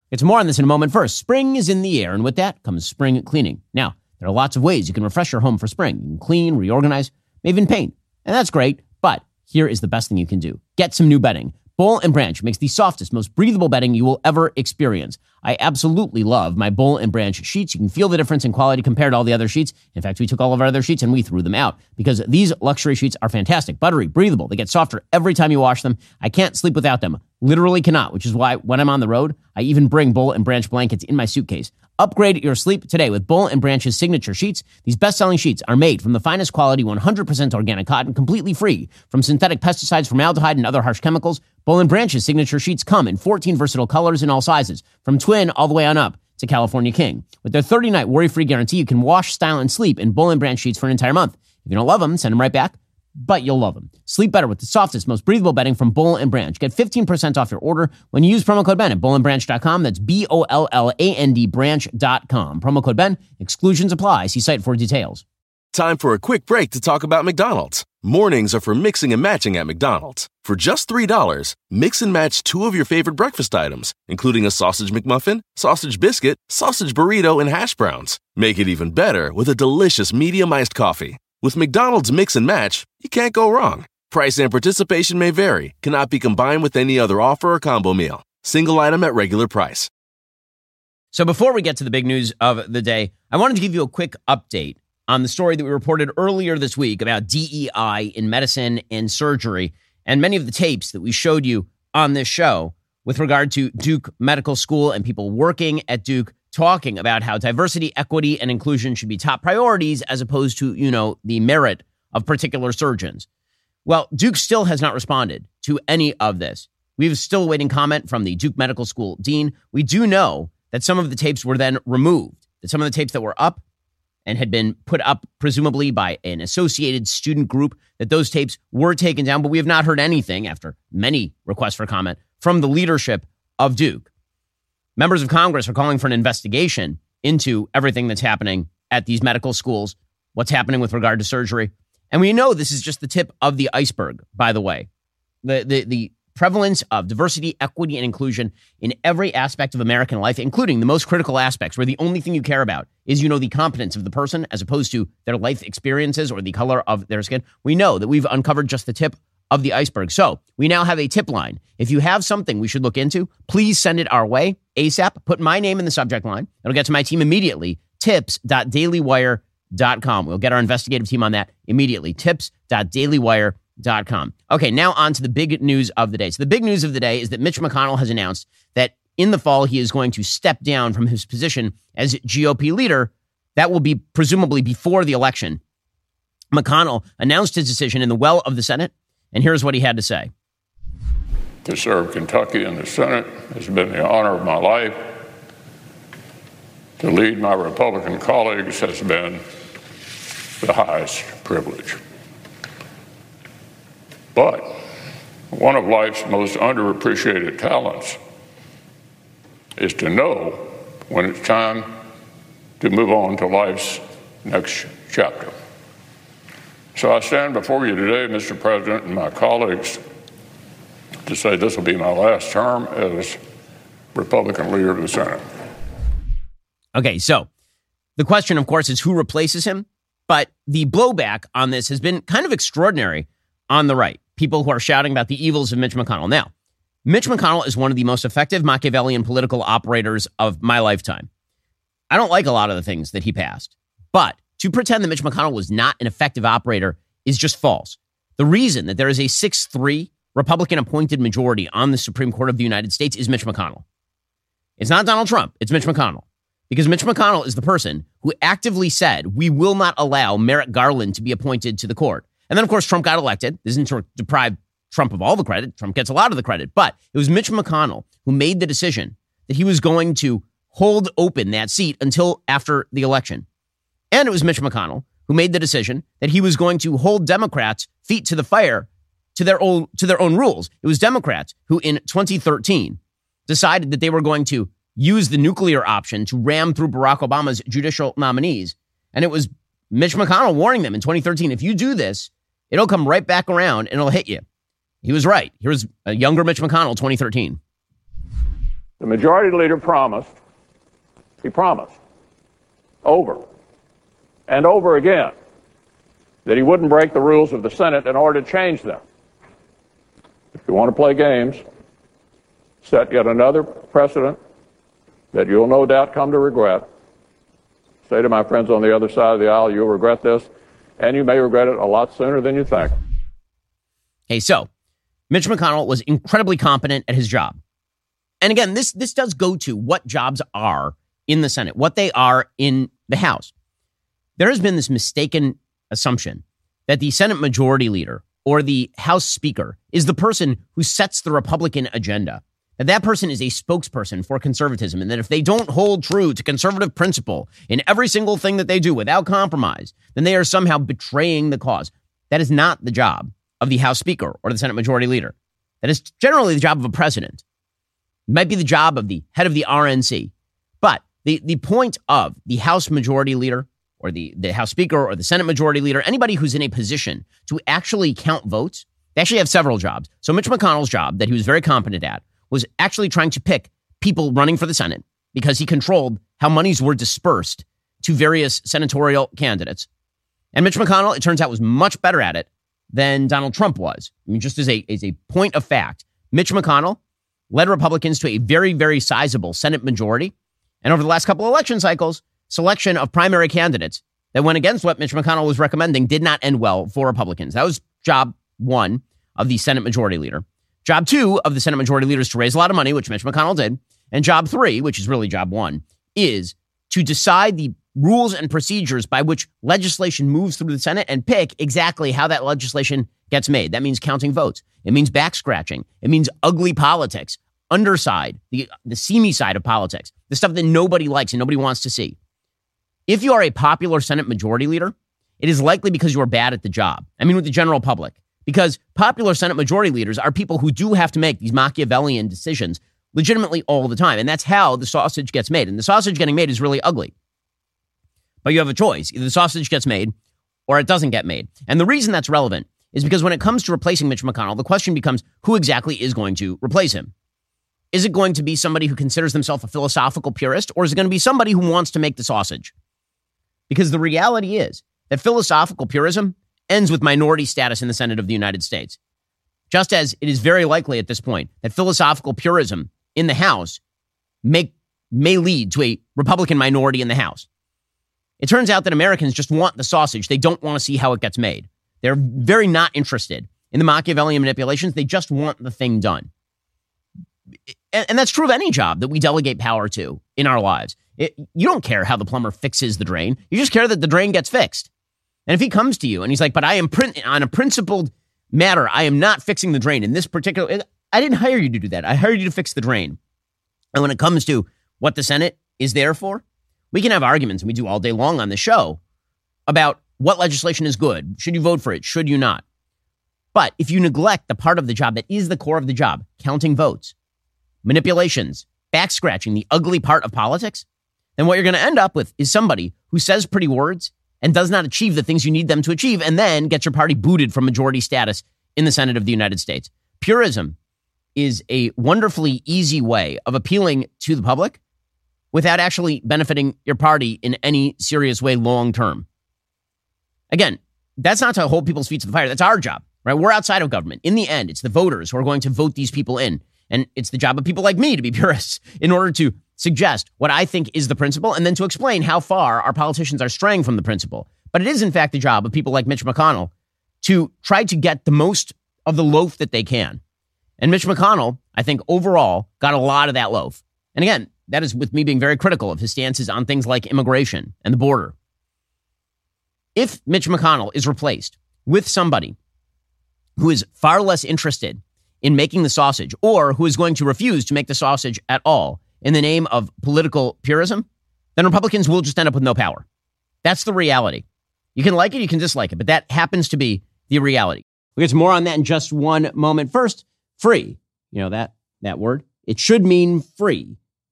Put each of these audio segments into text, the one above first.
It's more on this in a moment. First, spring is in the air, and with that comes spring cleaning. Now, there are lots of ways you can refresh your home for spring. You can clean, reorganize, maybe even paint. And that's great, but here is the best thing you can do. Get some new bedding. Boll & Branch makes the softest, most breathable bedding you will ever experience. I absolutely love my Boll & Branch sheets. You can feel the difference in quality compared to all the other sheets. In fact, we took all of our other sheets and we threw them out because these luxury sheets are fantastic, buttery, breathable. They get softer every time you wash them. I can't sleep without them. Literally cannot, which is why when I'm on the road, I even bring Boll & Branch blankets in my suitcase. Upgrade your sleep today with Boll & Branch's signature sheets. These best-selling sheets are made from the finest quality 100% organic cotton, completely free from synthetic pesticides, formaldehyde, and other harsh chemicals. Boll & Branch's signature sheets come in 14 versatile colors in all sizes, from twin all the way on up to California King. With their 30-night worry-free guarantee, you can wash, style, and sleep in Boll & Branch sheets for an entire month. If you don't love them, send them right back, but you'll love them. Sleep better with the softest, most breathable bedding from Boll & Branch. Get 15% off your order when you use promo code Ben at bollandbranch.com. That's BOLLAND branch.com. Promo code Ben. Exclusions apply. See site for details. Time for a quick break to talk about McDonald's. Mornings are for mixing and matching at McDonald's. For just $3, mix and match 2 of your favorite breakfast items, including a sausage McMuffin, sausage biscuit, sausage burrito, and hash browns. Make it even better with a delicious medium iced coffee. With McDonald's Mix and Match, you can't go wrong. Price and participation may vary. Cannot be combined with any other offer or combo meal. Single item at regular price. So before we get to the big news of the day, I wanted to give you a quick update on the story that we reported earlier this week about DEI in medicine and surgery, and many of the tapes that we showed you on this show with regard to Duke Medical School and people working at Duke talking about how diversity, equity, and inclusion should be top priorities as opposed to, the merit of particular surgeons. Well, Duke still has not responded to any of this. We're still awaiting comment from the Duke Medical School dean. We do know that some of the tapes were then removed, that some of the tapes that were up and had been put up presumably by an associated student group, that those tapes were taken down, but we have not heard anything after many requests for comment from the leadership of Duke. Members of Congress are calling for an investigation into everything that's happening at these medical schools, what's happening with regard to surgery. And we know this is just the tip of the iceberg, by the way. The prevalence of diversity, equity, and inclusion in every aspect of American life, including the most critical aspects, where the only thing you care about is, the competence of the person as opposed to their life experiences or the color of their skin. We know that we've uncovered just the tip of the iceberg. So we now have a tip line. If you have something we should look into, please send it our way ASAP. Put my name in the subject line. It'll get to my team immediately. tips.dailywire.com. We'll get our investigative team on that immediately. tips.dailywire.com. Okay, now on to the big news of the day. So the big news of the day is that Mitch McConnell has announced that in the fall, he is going to step down from his position as GOP leader. That will be presumably before the election. McConnell announced his decision in the well of the Senate, and here's what he had to say. To serve Kentucky in the Senate has been the honor of my life. To lead my Republican colleagues has been the highest privilege. But one of life's most underappreciated talents is to know when it's time to move on to life's next chapter. So I stand before you today, Mr. President, and my colleagues, to say this will be my last term as Republican leader of the Senate. Okay, so the question, of course, is who replaces him? But the blowback on this has been kind of extraordinary on the right. People who are shouting about the evils of Mitch McConnell. Now, Mitch McConnell is one of the most effective Machiavellian political operators of my lifetime. I don't like a lot of the things that he passed, but to pretend that Mitch McConnell was not an effective operator is just false. The reason that there is a 6-3 Republican-appointed majority on the Supreme Court of the United States is Mitch McConnell. It's not Donald Trump. It's Mitch McConnell. Because Mitch McConnell is the person who actively said, we will not allow Merrick Garland to be appointed to the court. And then, of course, Trump got elected. This isn't to deprive Trump of all the credit. Trump gets a lot of the credit. But it was Mitch McConnell who made the decision that he was going to hold open that seat until after the election. And it was Mitch McConnell who made the decision that he was going to hold Democrats' feet to the fire to their own rules. It was Democrats who in 2013 decided that they were going to use the nuclear option to ram through Barack Obama's judicial nominees. And it was Mitch McConnell warning them in 2013, if you do this, it'll come right back around and it'll hit you. He was right. Here's a younger Mitch McConnell, 2013. The majority leader promised over and over again that he wouldn't break the rules of the Senate in order to change them. If you want to play games, set yet another precedent that you'll no doubt come to regret. Say to my friends on the other side of the aisle, you'll regret this, and you may regret it a lot sooner than you think. Okay, so Mitch McConnell was incredibly competent at his job. And again, this does go to what jobs are in the Senate, what they are in the House. There has been this mistaken assumption that the Senate Majority Leader or the House Speaker is the person who sets the Republican agenda, that person is a spokesperson for conservatism, and that if they don't hold true to conservative principle in every single thing that they do without compromise, then they are somehow betraying the cause. That is not the job of the House Speaker or the Senate Majority Leader. That is generally the job of a president. It might be the job of the head of the RNC. But the point of the House Majority Leader or the House Speaker or the Senate Majority Leader, anybody who's in a position to actually count votes, they actually have several jobs. So Mitch McConnell's job that he was very competent at was actually trying to pick people running for the Senate because he controlled how monies were dispersed to various senatorial candidates. And Mitch McConnell, it turns out, was much better at it than Donald Trump was. I mean, just as a point of fact, Mitch McConnell led Republicans to a very, very sizable Senate majority. And over the last couple of election cycles, selection of primary candidates that went against what Mitch McConnell was recommending did not end well for Republicans. That was job one of the Senate Majority Leader. Job two of the Senate Majority Leader is to raise a lot of money, which Mitch McConnell did. And job three, which is really job one, is to decide the rules and procedures by which legislation moves through the Senate and pick exactly how that legislation gets made. That means counting votes. It means back scratching. It means ugly politics, underside, the seamy side of politics, the stuff that nobody likes and nobody wants to see. If you are a popular Senate Majority Leader, it is likely because you are bad at the job. I mean, with the general public. Because popular Senate Majority Leaders are people who do have to make these Machiavellian decisions legitimately all the time. And that's how the sausage gets made. And the sausage getting made is really ugly. But you have a choice. Either the sausage gets made or it doesn't get made. And the reason that's relevant is because when it comes to replacing Mitch McConnell, the question becomes who exactly is going to replace him? Is it going to be somebody who considers themselves a philosophical purist, or is it going to be somebody who wants to make the sausage? Because the reality is that philosophical purism ends with minority status in the Senate of the United States. Just as it is very likely at this point that philosophical purism in the House may lead to a Republican minority in the House. It turns out that Americans just want the sausage. They don't want to see how it gets made. They're very not interested in the Machiavellian manipulations. They just want the thing done. And that's true of any job that we delegate power to in our lives. You don't care how the plumber fixes the drain. You just care that the drain gets fixed. And if he comes to you and he's like, but I am on a principled matter, I am not fixing the drain in this particular, I didn't hire you to do that. I hired you to fix the drain. And when it comes to what the Senate is there for, we can have arguments, and we do all day long on the show, about what legislation is good. Should you vote for it? Should you not? But if you neglect the part of the job that is the core of the job, counting votes, manipulations, back scratching, the ugly part of politics, then what you're going to end up with is somebody who says pretty words and does not achieve the things you need them to achieve, and then gets your party booted from majority status in the Senate of the United States. Purism is a wonderfully easy way of appealing to the public without actually benefiting your party in any serious way long term. Again, that's not to hold people's feet to the fire. That's our job, right? We're outside of government. In the end, it's the voters who are going to vote these people in. And it's the job of people like me to be purists in order to suggest what I think is the principle and then to explain how far our politicians are straying from the principle. But it is, in fact, the job of people like Mitch McConnell to try to get the most of the loaf that they can. And Mitch McConnell, I think, overall got a lot of that loaf. And again, that is with me being very critical of his stances on things like immigration and the border. If Mitch McConnell is replaced with somebody who is far less interested in making the sausage, or who is going to refuse to make the sausage at all in the name of political purism, then Republicans will just end up with no power. That's the reality. You can like it, you can dislike it, but that happens to be the reality. We'll get to more on that in just one moment. First, free. You know that word? It should mean free,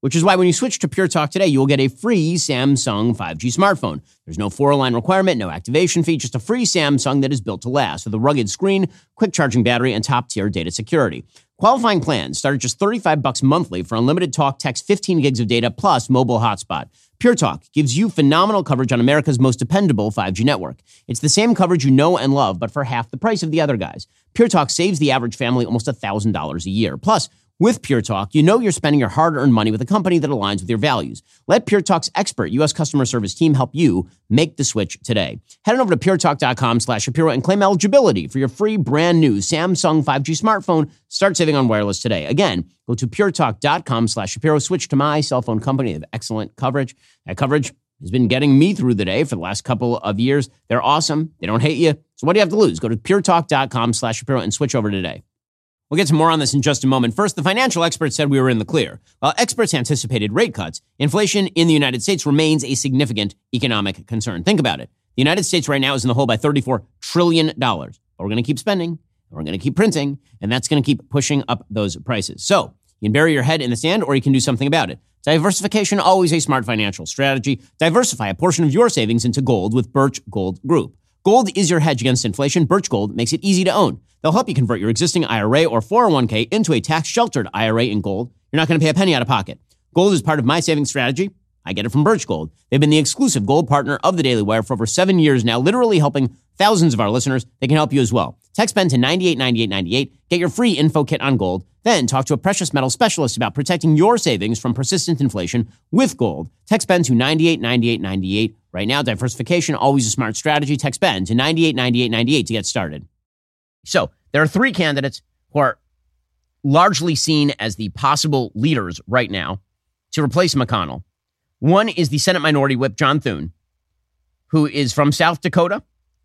which is why when you switch to Pure Talk today, you will get a free Samsung 5G smartphone. There's no 4-line requirement, no activation fee, just a free Samsung that is built to last with a rugged screen, quick charging battery, and top-tier data security. Qualifying plans start at just $35 monthly for unlimited talk, text, 15 gigs of data, plus mobile hotspot. Pure Talk gives you phenomenal coverage on America's most dependable 5G network. It's the same coverage you know and love, but for half the price of the other guys. Pure Talk saves the average family almost $1,000 a year. Plus, with Pure Talk, you know you're spending your hard-earned money with a company that aligns with your values. Let Pure Talk's expert U.S. customer service team help you make the switch today. Head on over to puretalk.com/Shapiro and claim eligibility for your free brand new Samsung 5G smartphone. Start saving on wireless today. Again, go to puretalk.com/Shapiro. Switch to my cell phone company. They have excellent coverage. That coverage has been getting me through the day for the last couple of years. They're awesome. They don't hate you. So what do you have to lose? Go to puretalk.com/Shapiro and switch over today. We'll get to more on this in just a moment. First, the financial experts said we were in the clear. While experts anticipated rate cuts, inflation in the United States remains a significant economic concern. Think about it. The United States right now is in the hole by $34 trillion. But we're going to keep spending, and we're going to keep printing, and that's going to keep pushing up those prices. So you can bury your head in the sand, or you can do something about it. Diversification, always a smart financial strategy. Diversify a portion of your savings into gold with Birch Gold Group. Gold is your hedge against inflation. Birch Gold makes it easy to own. They'll help you convert your existing IRA or 401k into a tax-sheltered IRA in gold. You're not going to pay a penny out of pocket. Gold is part of my savings strategy. I get it from Birch Gold. They've been the exclusive gold partner of the Daily Wire for over 7 years now, literally helping thousands of our listeners. They can help you as well. Text BEN to 989898. Get your free info kit on gold. Then talk to a precious metal specialist about protecting your savings from persistent inflation with gold. Text BEN to 989898. Right now, diversification, always a smart strategy. Text BEN to 989898 to get started. So there are three candidates who are largely seen as the possible leaders right now to replace McConnell. One is the Senate Minority Whip, John Thune, who is from South Dakota.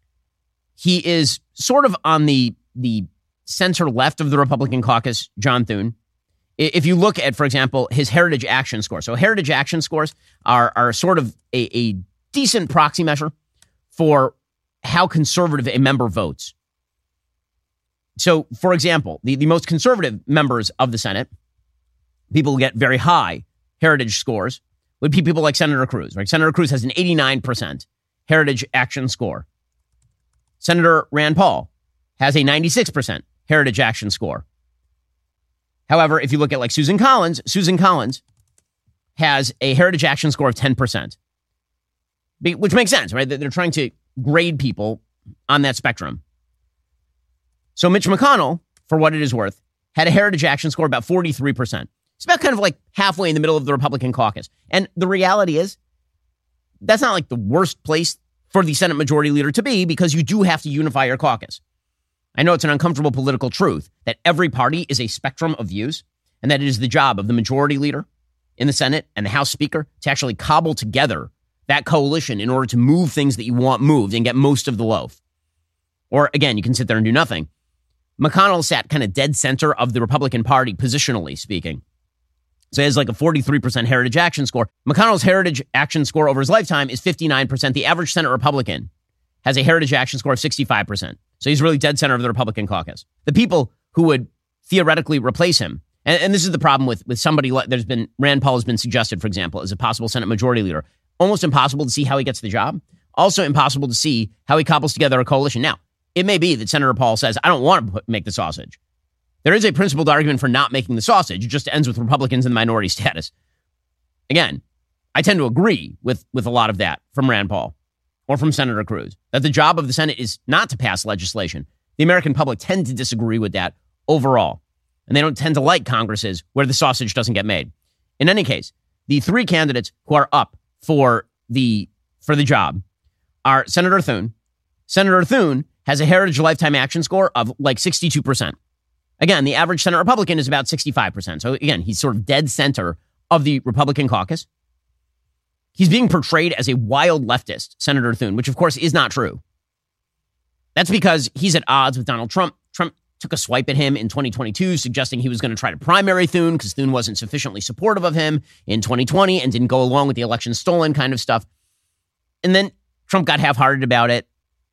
He is sort of on the center left of the Republican caucus, John Thune. If you look at, for example, his Heritage Action Score. So Heritage Action Scores are sort of a decent proxy measure for how conservative a member votes. So, for example, the most conservative members of the Senate, people who get very high Heritage scores, would be people like Senator Cruz. Right? Senator Cruz has an 89% Heritage Action Score. Senator Rand Paul has a 96% Heritage Action Score. However, if you look at like Susan Collins has a Heritage Action Score of 10%, which makes sense, right? They're trying to grade people on that spectrum. So Mitch McConnell, for what it is worth, had a Heritage Action Score about 43%. It's about kind of like halfway in the middle of the Republican caucus. And the reality is, that's not like the worst place for the Senate Majority Leader to be, because you do have to unify your caucus. I know it's an uncomfortable political truth that every party is a spectrum of views, and that it is the job of the Majority Leader in the Senate and the House Speaker to actually cobble together that coalition in order to move things that you want moved and get most of the loaf. Or again, you can sit there and do nothing. McConnell sat kind of dead center of the Republican Party, positionally speaking. So he has like a 43% Heritage Action Score. McConnell's Heritage Action Score over his lifetime is 59%. The average Senate Republican has a Heritage Action Score of 65%. So he's really dead center of the Republican caucus. The people who would theoretically replace him, and this is the problem with somebody like, Rand Paul has been suggested, for example, as a possible Senate Majority Leader. Almost impossible to see how he gets the job. Also impossible to see how he cobbles together a coalition. Now, it may be that Senator Paul says, I don't want to make the sausage. There is a principled argument for not making the sausage. It just ends with Republicans in the minority status. Again, I tend to agree with a lot of that from Rand Paul or from Senator Cruz, that the job of the Senate is not to pass legislation. The American public tend to disagree with that overall, and they don't tend to like Congresses where the sausage doesn't get made. In any case, the three candidates who are up for the job are Senator Thune. Senator Thune has a Heritage Lifetime Action Score of like 62%. Again, the average Senate Republican is about 65%. So again, he's sort of dead center of the Republican caucus. He's being portrayed as a wild leftist, Senator Thune, which of course is not true. That's because he's at odds with Donald Trump. Trump took a swipe at him in 2022, suggesting he was going to try to primary Thune because Thune wasn't sufficiently supportive of him in 2020 and didn't go along with the election stolen kind of stuff. And then Trump got half-hearted about it,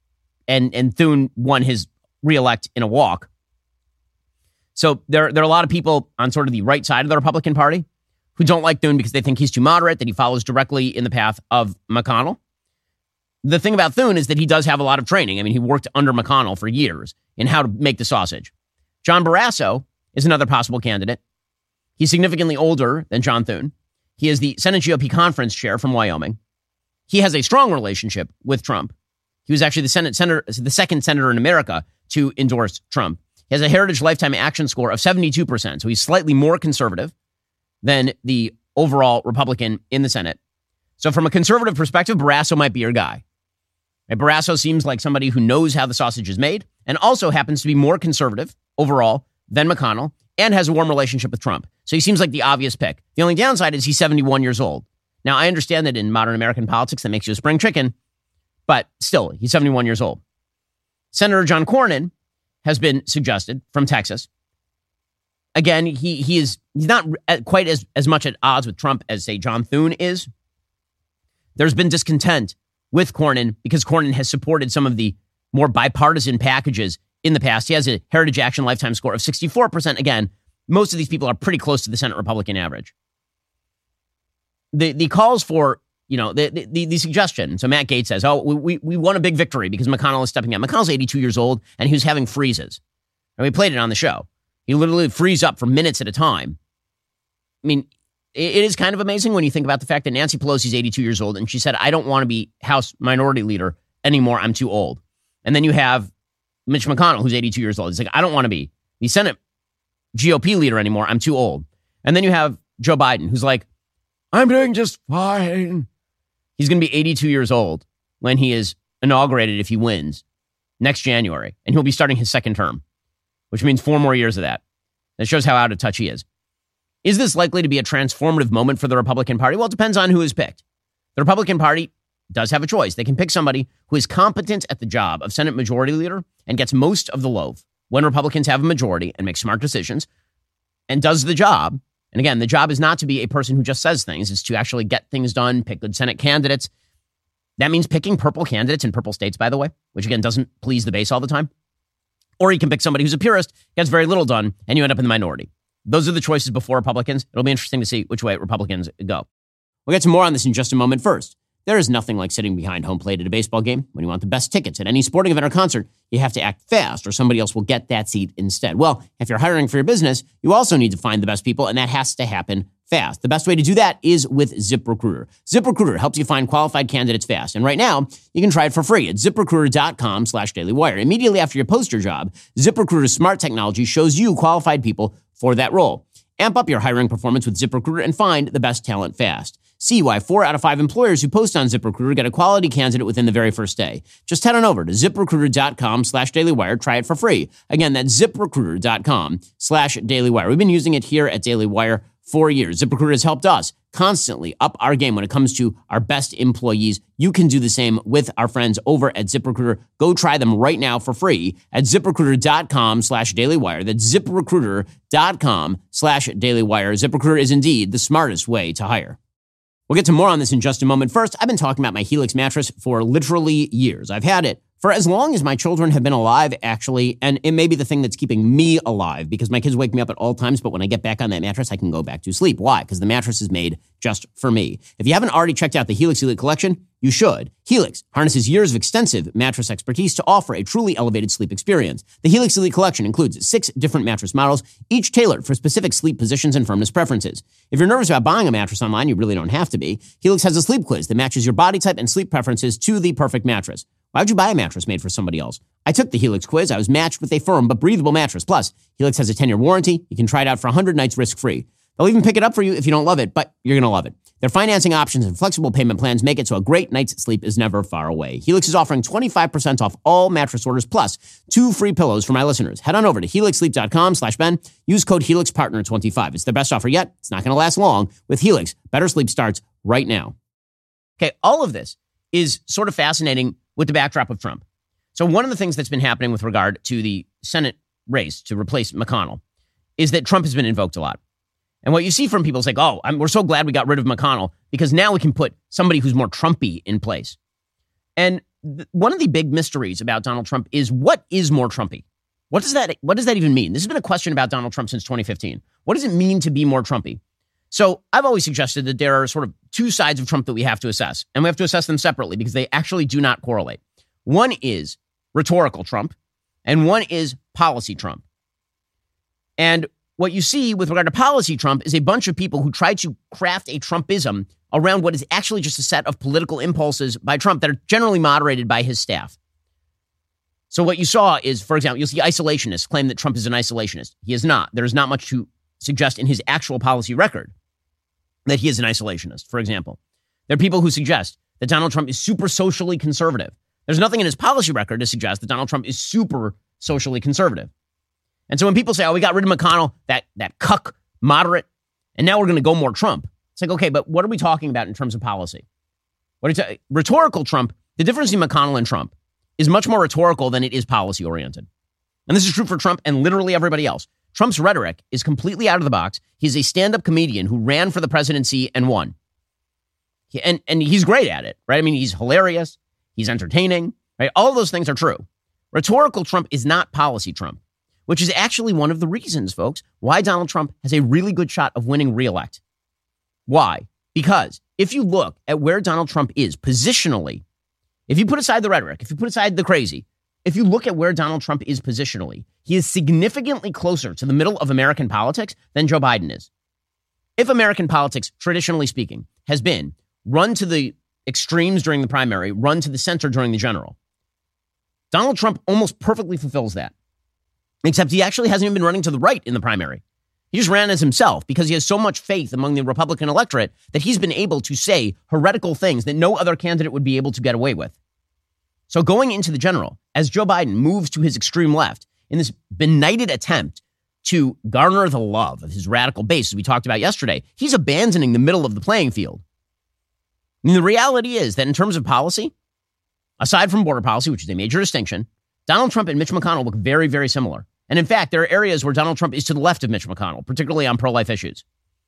and Thune won his reelect in a walk. So there are a lot of people on sort of the right side of the Republican Party who don't like Thune because they think he's too moderate, that he follows directly in the path of McConnell. The thing about Thune is that he does have a lot of training. I mean, he worked under McConnell for years in how to make the sausage. John Barrasso is another possible candidate. He's significantly older than John Thune. He is the Senate GOP conference chair from Wyoming. He has a strong relationship with Trump. He was actually the second senator in America to endorse Trump. He has a Heritage Lifetime Action score of 72%, so he's slightly more conservative than the overall Republican in the Senate. So from a conservative perspective, Barrasso might be your guy. Right? Barrasso seems like somebody who knows how the sausage is made and also happens to be more conservative overall than McConnell and has a warm relationship with Trump. So he seems like the obvious pick. The only downside is he's 71 years old. Now, I understand that in modern American politics, that makes you a spring chicken, but still, he's 71 years old. Senator John Cornyn has been suggested from Texas. Again, he's not quite as much at odds with Trump as, say, John Thune is. There's been discontent with Cornyn because Cornyn has supported some of the more bipartisan packages in the past. He has a Heritage Action Lifetime score of 64%. Again, most of these people are pretty close to the Senate Republican average. The calls for, the suggestion. So Matt Gaetz says, we won a big victory because McConnell is stepping up. McConnell's 82 years old and he was having freezes. And we played it on the show. He literally freeze up for minutes at a time. I mean, it is kind of amazing when you think about the fact that Nancy Pelosi's 82 years old and she said, I don't want to be House Minority Leader anymore. I'm too old. And then you have Mitch McConnell, who's 82 years old. He's like, I don't want to be the Senate GOP leader anymore. I'm too old. And then you have Joe Biden, who's like, I'm doing just fine. He's going to be 82 years old when he is inaugurated, if he wins, next January. And he'll be starting his second term, which means 4 more years of that. That shows how out of touch he is. Is this likely to be a transformative moment for the Republican Party? Well, it depends on who is picked. The Republican Party does have a choice. They can pick somebody who is competent at the job of Senate Majority Leader and gets most of the loaf when Republicans have a majority and make smart decisions and does the job. And again, the job is not to be a person who just says things. It's to actually get things done, pick good Senate candidates. That means picking purple candidates in purple states, by the way, which again doesn't please the base all the time. Or you can pick somebody who's a purist, gets very little done, and you end up in the minority. Those are the choices before Republicans. It'll be interesting to see which way Republicans go. We'll get to more on this in just a moment. First, there is nothing like sitting behind home plate at a baseball game. When you want the best tickets at any sporting event or concert, you have to act fast or somebody else will get that seat instead. Well, if you're hiring for your business, you also need to find the best people, and that has to happen fast. The best way to do that is with ZipRecruiter. ZipRecruiter helps you find qualified candidates fast. And right now, you can try it for free at ZipRecruiter.com/dailywire. Immediately after you post your job, ZipRecruiter's smart technology shows you qualified people for that role. Amp up your hiring performance with ZipRecruiter and find the best talent fast. See why 4 out of 5 employers who post on ZipRecruiter get a quality candidate within the very first day. Just head on over to ZipRecruiter.com/dailywire. Try it for free. Again, that's ZipRecruiter.com/dailywire. We've been using it here at Daily Wire for years. ZipRecruiter has helped us constantly up our game when it comes to our best employees. You can do the same with our friends over at ZipRecruiter. Go try them right now for free at ZipRecruiter.com/dailywire. That's ZipRecruiter.com/dailywire. ZipRecruiter is indeed the smartest way to hire. We'll get to more on this in just a moment. First, I've been talking about my Helix mattress for literally years. I've had it for as long as my children have been alive, actually, and it may be the thing that's keeping me alive because my kids wake me up at all times, but when I get back on that mattress, I can go back to sleep. Why? Because the mattress is made just for me. If you haven't already checked out the Helix Elite Collection, you should. Helix harnesses years of extensive mattress expertise to offer a truly elevated sleep experience. The Helix Elite Collection includes 6 different mattress models, each tailored for specific sleep positions and firmness preferences. If you're nervous about buying a mattress online, you really don't have to be. Helix has a sleep quiz that matches your body type and sleep preferences to the perfect mattress. Why would you buy a mattress made for somebody else? I took the Helix quiz. I was matched with a firm but breathable mattress. Plus, Helix has a 10-year warranty. You can try it out for 100 nights risk-free. They'll even pick it up for you if you don't love it, but you're going to love it. Their financing options and flexible payment plans make it so a great night's sleep is never far away. Helix is offering 25% off all mattress orders plus 2 free pillows for my listeners. Head on over to helixsleep.com/Ben. Use code HelixPartner25. It's their best offer yet. It's not going to last long. With Helix, better sleep starts right now. Okay, all of this is sort of fascinating with the backdrop of Trump. So one of the things that's been happening with regard to the Senate race to replace McConnell is that Trump has been invoked a lot. And what you see from people is like, we're so glad we got rid of McConnell because now we can put somebody who's more Trumpy in place. And one of the big mysteries about Donald Trump is what is more Trumpy? What does that even mean? This has been a question about Donald Trump since 2015. What does it mean to be more Trumpy? So I've always suggested that there are sort of two sides of Trump that we have to assess, and we have to assess them separately because they actually do not correlate. One is rhetorical Trump, and one is policy Trump. And what you see with regard to policy Trump is a bunch of people who try to craft a Trumpism around what is actually just a set of political impulses by Trump that are generally moderated by his staff. So what you saw is, for example, you'll see isolationists claim that Trump is an isolationist. He is not. There is not much to suggest in his actual policy record that he is an isolationist, for example. There are people who suggest that Donald Trump is super socially conservative. There's nothing in his policy record to suggest that Donald Trump is super socially conservative. And so when people say, oh, we got rid of McConnell, that cuck moderate, and now we're going to go more Trump. It's like, okay, but what are we talking about in terms of policy? Rhetorical Trump, the difference between McConnell and Trump is much more rhetorical than it is policy oriented. And this is true for Trump and literally everybody else. Trump's rhetoric is completely out of the box. He's a stand-up comedian who ran for the presidency and won. And he's great at it, right? I mean, he's hilarious. He's entertaining, right? All of those things are true. Rhetorical Trump is not policy Trump, which is actually one of the reasons, folks, why Donald Trump has a really good shot of winning re-elect. Why? Because if you look at where Donald Trump is positionally, if you put aside the rhetoric, if you put aside the crazy, if you look at where Donald Trump is positionally, he is significantly closer to the middle of American politics than Joe Biden is. If American politics, traditionally speaking, has been run to the extremes during the primary, run to the center during the general, Donald Trump almost perfectly fulfills that. Except he actually hasn't even been running to the right in the primary. He just ran as himself because he has so much faith among the Republican electorate that he's been able to say heretical things that no other candidate would be able to get away with. So going into the general, as Joe Biden moves to his extreme left in this benighted attempt to garner the love of his radical base, as we talked about yesterday, he's abandoning the middle of the playing field. And the reality is that in terms of policy, aside from border policy, which is a major distinction, Donald Trump and Mitch McConnell look very, very similar. And in fact, there are areas where Donald Trump is to the left of Mitch McConnell, particularly on pro-life issues.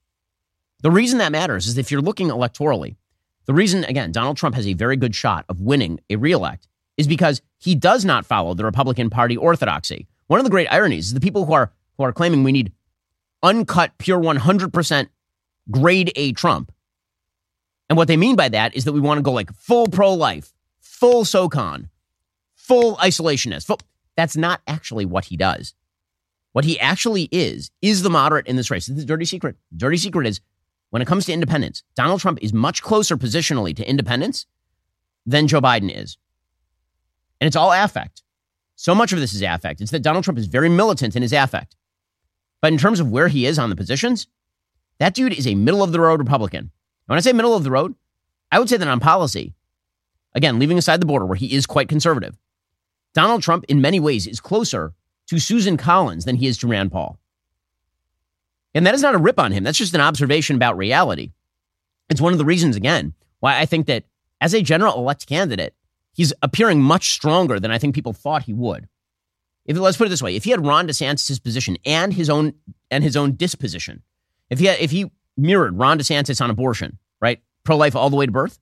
The reason that matters is if you're looking electorally, the reason, again, Donald Trump has a very good shot of winning a re-elect is because he does not follow the Republican Party orthodoxy. One of the great ironies is the people who are claiming we need uncut, pure 100% grade A Trump. And what they mean by that is that we want to go like full pro-life, full SOCON, full isolationist. That's not actually what he does. What he actually is the moderate in this race. This is the dirty secret. The dirty secret is when it comes to independence, Donald Trump is much closer positionally to independence than Joe Biden is. And it's all affect. So much of this is affect. It's that Donald Trump is very militant in his affect. But in terms of where he is on the positions, that dude is a middle-of-the-road Republican. And when I say middle of the road, I would say that on policy, again, leaving aside the border where he is quite conservative, Donald Trump in many ways is closer to Susan Collins than he is to Rand Paul. And that is not a rip on him. That's just an observation about reality. It's one of the reasons, again, why I think that as a general elect candidate, he's appearing much stronger than I think people thought he would. Let's put it this way. If he had Ron DeSantis' position and his own disposition, if he mirrored Ron DeSantis on abortion, right? Pro-life all the way to birth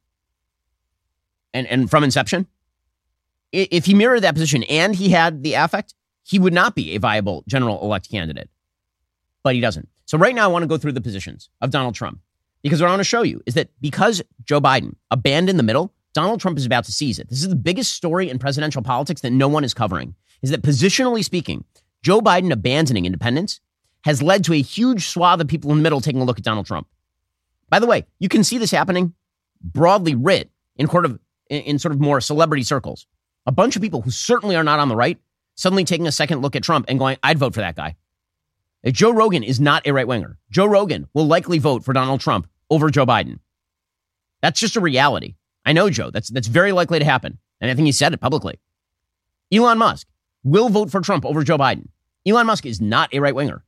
and from inception, if he mirrored that position and he had the affect, he would not be a viable general elect candidate. But he doesn't. So right now I want to go through the positions of Donald Trump because what I want to show you is that because Joe Biden abandoned the middle, Donald Trump is about to seize it. This is the biggest story in presidential politics that no one is covering, is that positionally speaking, Joe Biden abandoning independence has led to a huge swath of people in the middle taking a look at Donald Trump. By the way, you can see this happening broadly writ in sort of more celebrity circles. A bunch of people who certainly are not on the right suddenly taking a second look at Trump and going, I'd vote for that guy. Joe Rogan is not a right-winger. Joe Rogan will likely vote for Donald Trump over Joe Biden. That's just a reality. I know, Joe. That's very likely to happen. And I think he said it publicly. Elon Musk will vote for Trump over Joe Biden. Elon Musk is not a right-winger.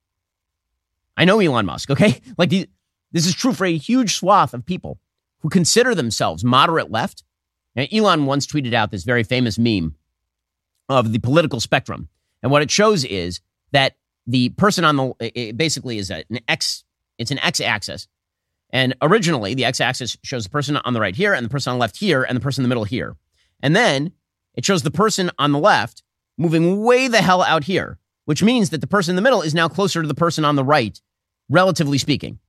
I know Elon Musk, okay? This is true for a huge swath of people who consider themselves moderate left. Now, Elon once tweeted out this very famous meme of the political spectrum. And what it shows is that the person it basically is an x-axis. And originally, the x-axis shows the person on the right here, and the person on the left here, and the person in the middle here. And then it shows the person on the left moving way the hell out here, which means that the person in the middle is now closer to the person on the right, relatively speaking.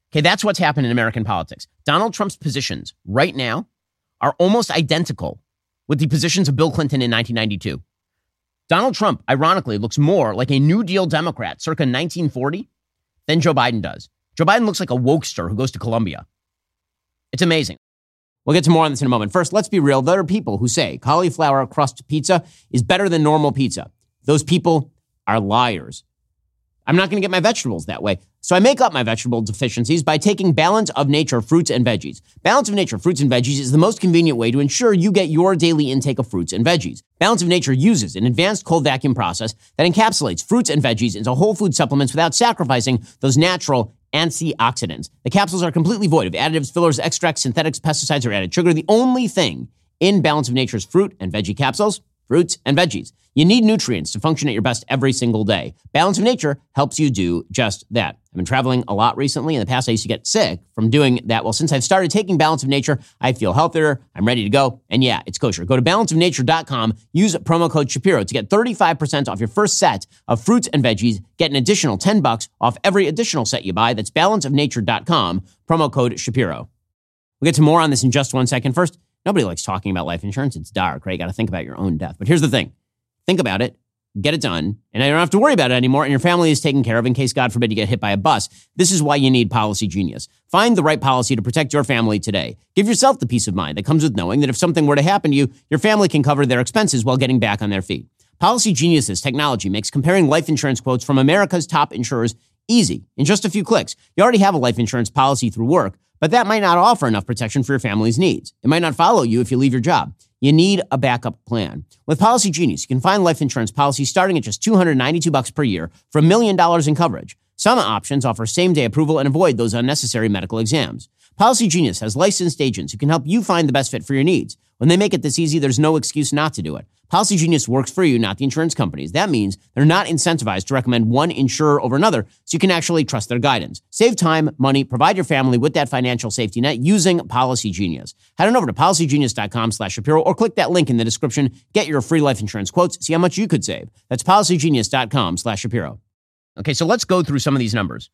Okay, that's what's happened in American politics. Donald Trump's positions right now are almost identical with the positions of Bill Clinton in 1992. Donald Trump, ironically, looks more like a New Deal Democrat circa 1940 than Joe Biden does. Joe Biden looks like a wokester who goes to Columbia. It's amazing. We'll get to more on this in a moment. First, let's be real. There are people who say cauliflower crust pizza is better than normal pizza. Those people are liars. I'm not going to get my vegetables that way. So I make up my vegetable deficiencies by taking Balance of Nature fruits and veggies. Balance of Nature fruits and veggies is the most convenient way to ensure you get your daily intake of fruits and veggies. Balance of Nature uses an advanced cold vacuum process that encapsulates fruits and veggies into whole food supplements without sacrificing those natural antioxidants. The capsules are completely void of additives, fillers, extracts, synthetics, pesticides, or added sugar. The only thing in Balance of Nature's fruit and veggie capsules, fruits and veggies. You need nutrients to function at your best every single day. Balance of Nature helps you do just that. I've been traveling a lot recently. In the past, I used to get sick from doing that. Well, since I've started taking Balance of Nature, I feel healthier. I'm ready to go. And yeah, it's kosher. Go to balanceofnature.com. Use promo code Shapiro to get 35% off your first set of fruits and veggies. Get an additional $10 off every additional set you buy. That's balanceofnature.com. Promo code Shapiro. We'll get to more on this in just one second. First, nobody likes talking about life insurance. It's dark, right? You got to think about your own death. But here's the thing. Think about it, get it done, and you don't have to worry about it anymore, and your family is taken care of in case, God forbid, you get hit by a bus. This is why you need Policy Genius. Find the right policy to protect your family today. Give yourself the peace of mind that comes with knowing that if something were to happen to you, your family can cover their expenses while getting back on their feet. Policy Genius's technology makes comparing life insurance quotes from America's top insurers easy in just a few clicks. You already have a life insurance policy through work, but that might not offer enough protection for your family's needs. It might not follow you if you leave your job. You need a backup plan. With Policy Genius, you can find life insurance policies starting at just $292 per year for $1 million in coverage. Some options offer same-day approval and avoid those unnecessary medical exams. Policy Genius has licensed agents who can help you find the best fit for your needs. When they make it this easy, there's no excuse not to do it. Policy Genius works for you, not the insurance companies. That means they're not incentivized to recommend one insurer over another, so you can actually trust their guidance. Save time, money, provide your family with that financial safety net using Policy Genius. Head on over to policygenius.com/Shapiro or click that link in the description. Get your free life insurance quotes. See how much you could save. That's policygenius.com/Shapiro. Okay, so let's go through some of these numbers.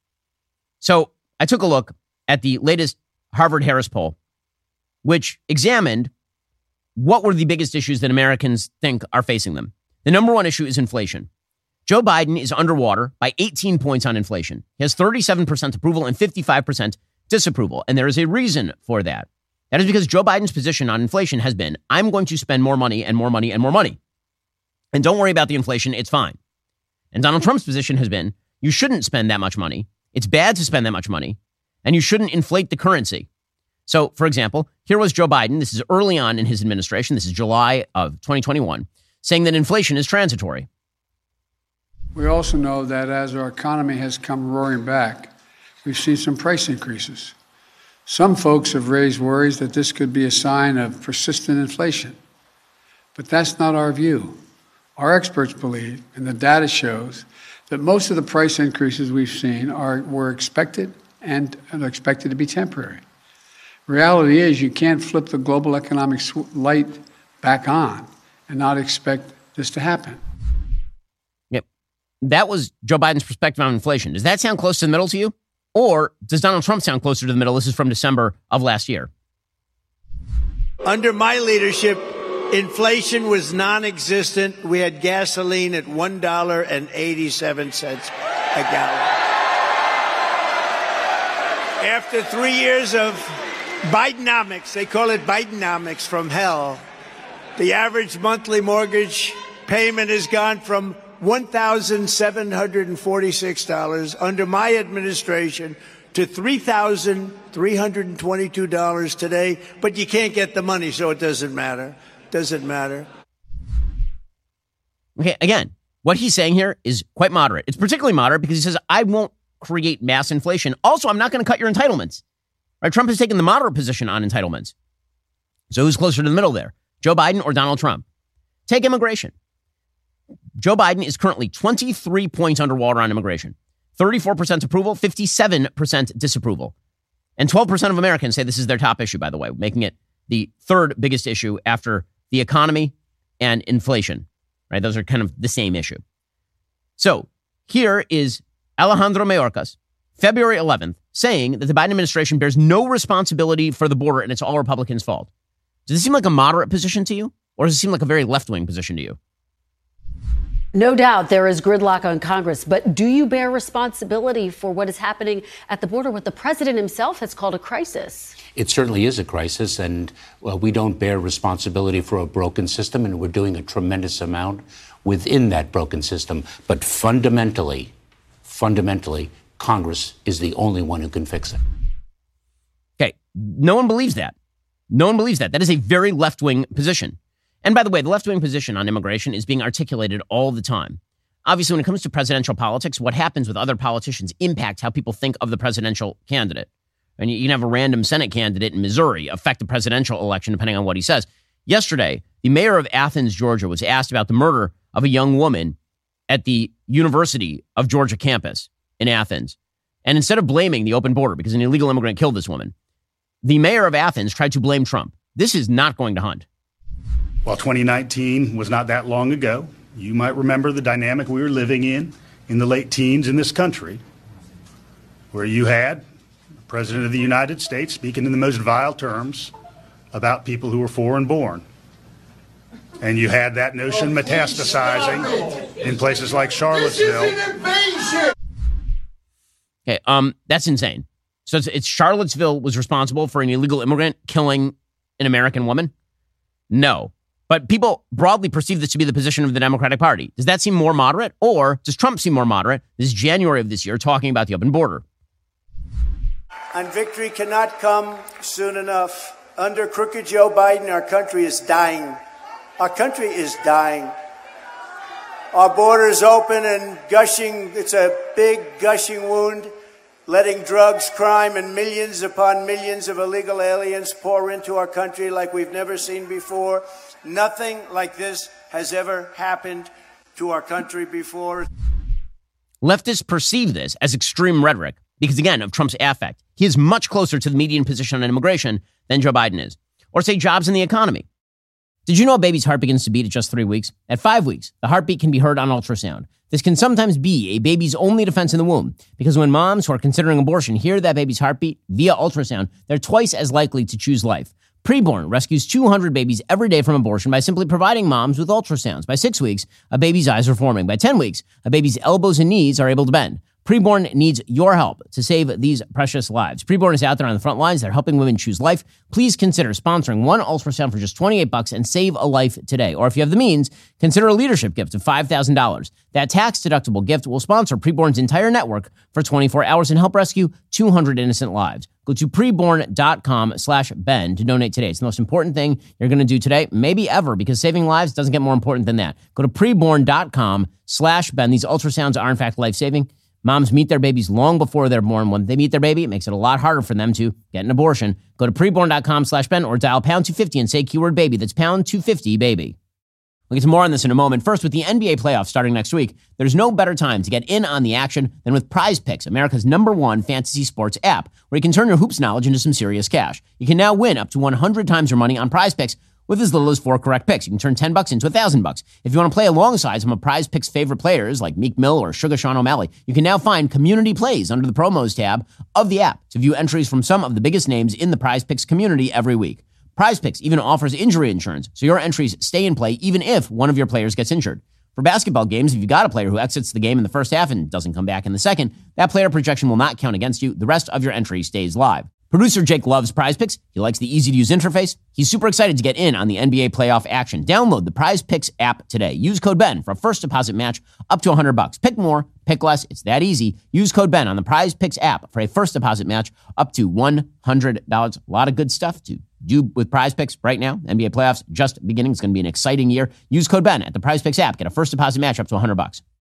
So I took a look at the latest Harvard-Harris poll, which examined what were the biggest issues that Americans think are facing them. The number one issue is inflation. Joe Biden is underwater by 18 points on inflation. He has 37% approval and 55% disapproval. And there is a reason for that. That is because Joe Biden's position on inflation has been, I'm going to spend more money and more money and more money. And don't worry about the inflation. It's fine. And Donald Trump's position has been, you shouldn't spend that much money. It's bad to spend that much money. And you shouldn't inflate the currency. So, for example, here was Joe Biden. This is early on in his administration. This is July of 2021, saying that inflation is transitory. We also know that as our economy has come roaring back, we've seen some price increases. Some folks have raised worries that this could be a sign of persistent inflation. But that's not our view. Our experts believe, and the data shows, that most of the price increases we've seen were expected and are expected to be temporary. Reality is you can't flip the global economic light back on and not expect this to happen. Yep. That was Joe Biden's perspective on inflation. Does that sound close to the middle to you? Or does Donald Trump sound closer to the middle? This is from December of last year. Under my leadership, inflation was non-existent. We had gasoline at $1.87 a gallon. After 3 years of Bidenomics, they call it Bidenomics from hell, the average monthly mortgage payment has gone from $1,746 under my administration to $3,322 today, but you can't get the money, so it doesn't matter. Doesn't matter. Okay, again, what he's saying here is quite moderate. It's particularly moderate because he says, I won't create mass inflation. Also, I'm not going to cut your entitlements. Right? Trump has taken the moderate position on entitlements. So who's closer to the middle there? Joe Biden or Donald Trump? Take immigration. Joe Biden is currently 23 points underwater on immigration. 34% approval, 57% disapproval. And 12% of Americans say this is their top issue, by the way, making it the third biggest issue after the economy and inflation. Right? Those are kind of the same issue. So here is Alejandro Mayorkas, February 11th, saying that the Biden administration bears no responsibility for the border and it's all Republicans' fault. Does this seem like a moderate position to you? Or does it seem like a very left-wing position to you? No doubt there is gridlock on Congress, but do you bear responsibility for what is happening at the border, what the president himself has called a crisis? It certainly is a crisis, and we don't bear responsibility for a broken system, and we're doing a tremendous amount within that broken system. But fundamentally, Congress is the only one who can fix it. Okay, no one believes that. No one believes that. That is a very left-wing position. And by the way, the left-wing position on immigration is being articulated all the time. Obviously, when it comes to presidential politics, what happens with other politicians impacts how people think of the presidential candidate. And you can have a random Senate candidate in Missouri affect the presidential election depending on what he says. Yesterday, the mayor of Athens, Georgia, was asked about the murder of a young woman at the University of Georgia campus in Athens. And instead of blaming the open border because an illegal immigrant killed this woman, the mayor of Athens tried to blame Trump. This is not going to hunt. While 2019 was not that long ago, you might remember the dynamic we were living in the late teens in this country, where you had the President of the United States speaking in the most vile terms about people who were foreign born. And you had that notion metastasizing in places like Charlottesville. Okay, that's insane. So it's Charlottesville was responsible for an illegal immigrant killing an American woman? No. But people broadly perceive this to be the position of the Democratic Party. Does that seem more moderate? Or does Trump seem more moderate this January of this year talking about the open border? And victory cannot come soon enough. Under crooked Joe Biden, our country is dying. Our country is dying. Our borders open and gushing. It's a big gushing wound, letting drugs, crime, and millions upon millions of illegal aliens pour into our country like we've never seen before. Nothing like this has ever happened to our country before. Leftists perceive this as extreme rhetoric because, again, of Trump's affect. He is much closer to the median position on immigration than Joe Biden is. Or say jobs in the economy. Did you know a baby's heart begins to beat at just 3 weeks? At 5 weeks, the heartbeat can be heard on ultrasound. This can sometimes be a baby's only defense in the womb because when moms who are considering abortion hear that baby's heartbeat via ultrasound, they're twice as likely to choose life. Preborn rescues 200 babies every day from abortion by simply providing moms with ultrasounds. By 6 weeks, a baby's eyes are forming. By 10 weeks, a baby's elbows and knees are able to bend. Preborn needs your help to save these precious lives. Preborn is out there on the front lines. They're helping women choose life. Please consider sponsoring one ultrasound for just $28 and save a life today. Or if you have the means, consider a leadership gift of $5,000. That tax-deductible gift will sponsor Preborn's entire network for 24 hours and help rescue 200 innocent lives. Go to preborn.com/Ben to donate today. It's the most important thing you're going to do today, maybe ever, because saving lives doesn't get more important than that. Go to preborn.com/Ben. These ultrasounds are, in fact, life-saving. Moms meet their babies long before they're born. When they meet their baby, it makes it a lot harder for them to get an abortion. Go to preborn.com/Ben or dial pound 250 and say keyword baby. That's pound 250 baby. We'll get to more on this in a moment. First, with the NBA playoffs starting next week, there's no better time to get in on the action than with Prize Picks, America's #1 fantasy sports app, where you can turn your hoops knowledge into some serious cash. You can now win up to 100 times your money on Prize Picks with as little as 4 correct picks. You can turn $10 into $1,000. If you want to play alongside some of Prize Picks' favorite players like Meek Mill or Sugar Sean O'Malley, you can now find community plays under the promos tab of the app to view entries from some of the biggest names in the Prize Picks community every week. Prize Picks even offers injury insurance, so your entries stay in play even if one of your players gets injured. For basketball games, if you've got a player who exits the game in the first half and doesn't come back in the second, that player projection will not count against you. The rest of your entry stays live. Producer Jake loves Prize Picks. He likes the easy-to-use interface. He's super excited to get in on the NBA playoff action. Download the Prize Picks app today. Use code Ben for a first deposit match up to $100. Pick more, pick less. It's that easy. Use code Ben on the Prize Picks app for a first deposit match up to $100. A lot of good stuff to do with Prize Picks right now. NBA playoffs just beginning. It's going to be an exciting year. Use code Ben at the Prize Picks app. Get a first deposit match up to $100.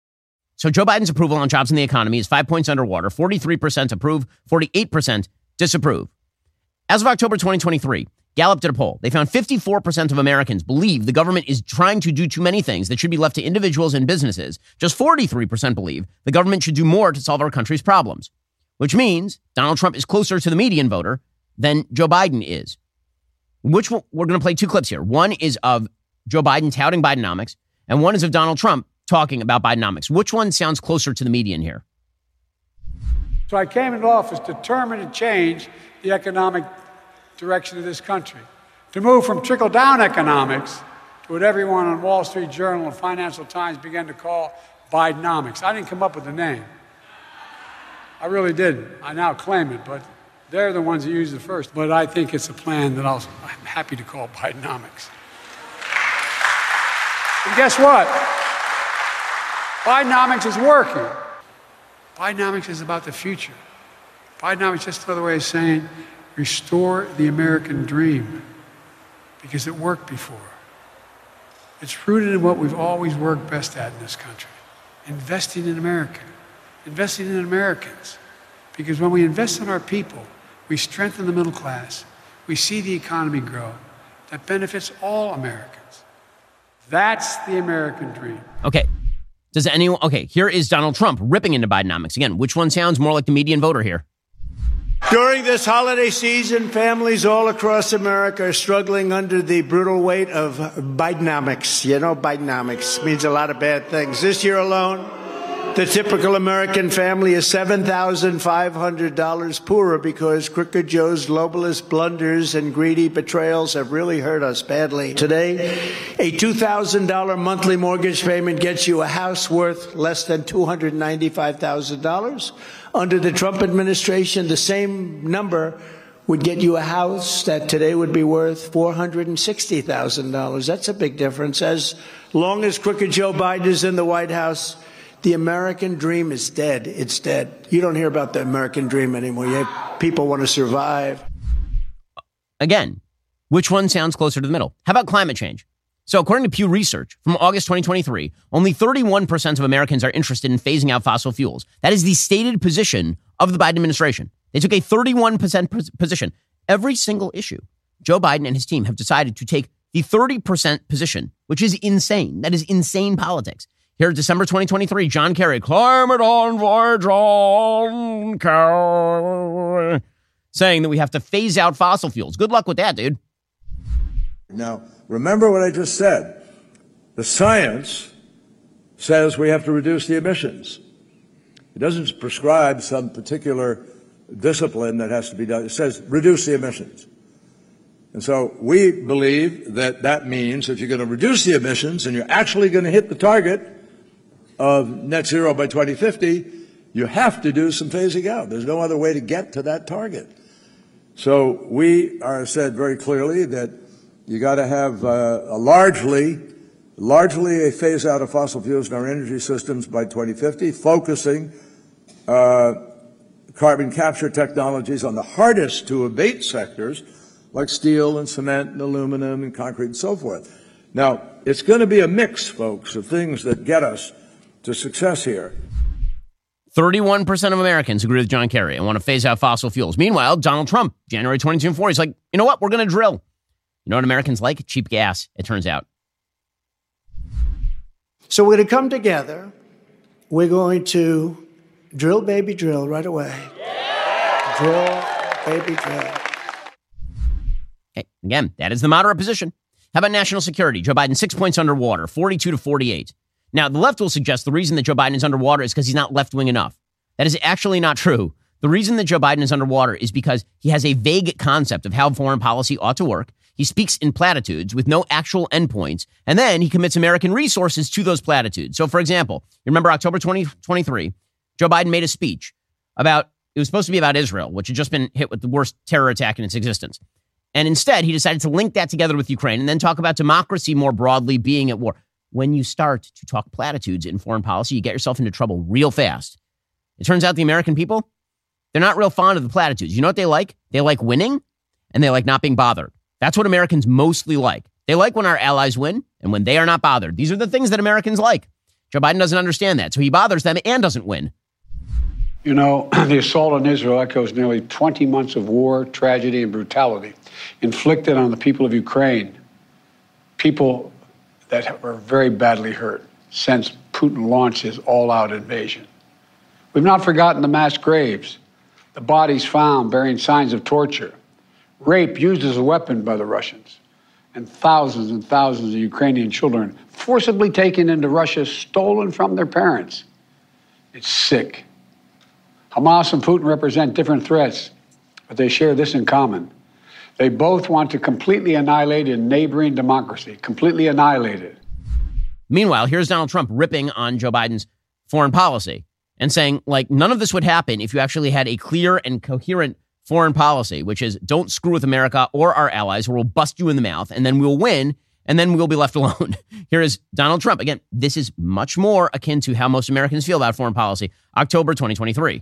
So Joe Biden's approval on jobs in the economy is 5 points underwater. 43% approve, 48% disapprove. As of October 2023, Gallup did a poll. They found 54% of Americans believe the government is trying to do too many things that should be left to individuals and businesses. Just 43% believe the government should do more to solve our country's problems, which means Donald Trump is closer to the median voter than Joe Biden is. We're going to play 2 clips here. One is of Joe Biden touting Bidenomics, and one is of Donald Trump talking about Bidenomics. Which one sounds closer to the median here? So I came into office determined to change the economic direction of this country, to move from trickle-down economics to what everyone on Wall Street Journal and Financial Times began to call Bidenomics. I didn't come up with the name. I really didn't. I now claim it, but they're the ones that used it first. But I think it's a plan that I'm happy to call Bidenomics. And guess what? Bidenomics is working. Bidenomics is about the future. Bidenomics is just another way of saying restore the American dream, because it worked before. It's rooted in what we've always worked best at in this country, investing in America, investing in Americans. Because when we invest in our people, we strengthen the middle class, we see the economy grow. That benefits all Americans. That's the American dream. Okay. Here is Donald Trump ripping into Bidenomics. Again, which one sounds more like the median voter here? During this holiday season, families all across America are struggling under the brutal weight of Bidenomics. You know, Bidenomics means a lot of bad things. This year alone, the typical American family is $7,500 poorer because Crooked Joe's globalist blunders and greedy betrayals have really hurt us badly. Today, a $2,000 monthly mortgage payment gets you a house worth less than $295,000. Under the Trump administration, the same number would get you a house that today would be worth $460,000. That's a big difference. As long as Crooked Joe Biden is in the White House, the American dream is dead. It's dead. You don't hear about the American dream anymore. People want to survive. Again, which one sounds closer to the middle? How about climate change? So according to Pew Research, from August 2023, only 31% of Americans are interested in phasing out fossil fuels. That is the stated position of the Biden administration. They took a 31% position. Every single issue, Joe Biden and his team have decided to take the 30% position, which is insane. That is insane politics. Here, December 2023, John Kerry, climate on John Kerry, saying that we have to phase out fossil fuels. Good luck with that, dude. Now, remember what I just said. The science says we have to reduce the emissions. It doesn't prescribe some particular discipline that has to be done. It says reduce the emissions. And so we believe that that means if you're going to reduce the emissions and you're actually going to hit the target of net zero by 2050, you have to do some phasing out. There's no other way to get to that target. So we are said very clearly that you got to have a largely a phase out of fossil fuels in our energy systems by 2050, focusing carbon capture technologies on the hardest to abate sectors like steel and cement and aluminum and concrete and so forth. Now, it's going to be a mix, folks, of things that get us to success here. 31% of Americans agree with John Kerry and want to phase out fossil fuels. Meanwhile, Donald Trump, January 2024, he's like, you know what? We're going to drill. You know what Americans like? Cheap gas, it turns out. So we're going to come together. We're going to drill, baby, drill right away. Yeah. Drill, baby, drill. Okay, again, that is the moderate position. How about national security? Joe Biden 6 points underwater, 42-48. Now, the left will suggest the reason that Joe Biden is underwater is because he's not left-wing enough. That is actually not true. The reason that Joe Biden is underwater is because he has a vague concept of how foreign policy ought to work. He speaks in platitudes with no actual endpoints, and then he commits American resources to those platitudes. So, for example, you remember October 2023, Joe Biden made a speech about, it was supposed to be about Israel, which had just been hit with the worst terror attack in its existence. And instead, he decided to link that together with Ukraine and then talk about democracy more broadly being at war. When you start to talk platitudes in foreign policy, you get yourself into trouble real fast. It turns out the American people, they're not real fond of the platitudes. You know what they like? They like winning, and they like not being bothered. That's what Americans mostly like. They like when our allies win and when they are not bothered. These are the things that Americans like. Joe Biden doesn't understand that, so he bothers them and doesn't win. You know, the assault on Israel echoes nearly 20 months of war, tragedy, and brutality inflicted on the people of Ukraine, people that were very badly hurt since Putin launched his all-out invasion. We've not forgotten the mass graves, the bodies found bearing signs of torture, rape used as a weapon by the Russians, and thousands of Ukrainian children forcibly taken into Russia, stolen from their parents. It's sick Hamas and Putin represent different threats, but they share this in common. They both want to completely annihilate a neighboring democracy, completely annihilate it. Meanwhile, here's Donald Trump ripping on Joe Biden's foreign policy and saying, like, none of this would happen if you actually had a clear and coherent foreign policy, which is don't screw with America or our allies, or we'll bust you in the mouth, and then we'll win, and then we'll be left alone. Here is Donald Trump. Again, this is much more akin to how most Americans feel about foreign policy. October 2023.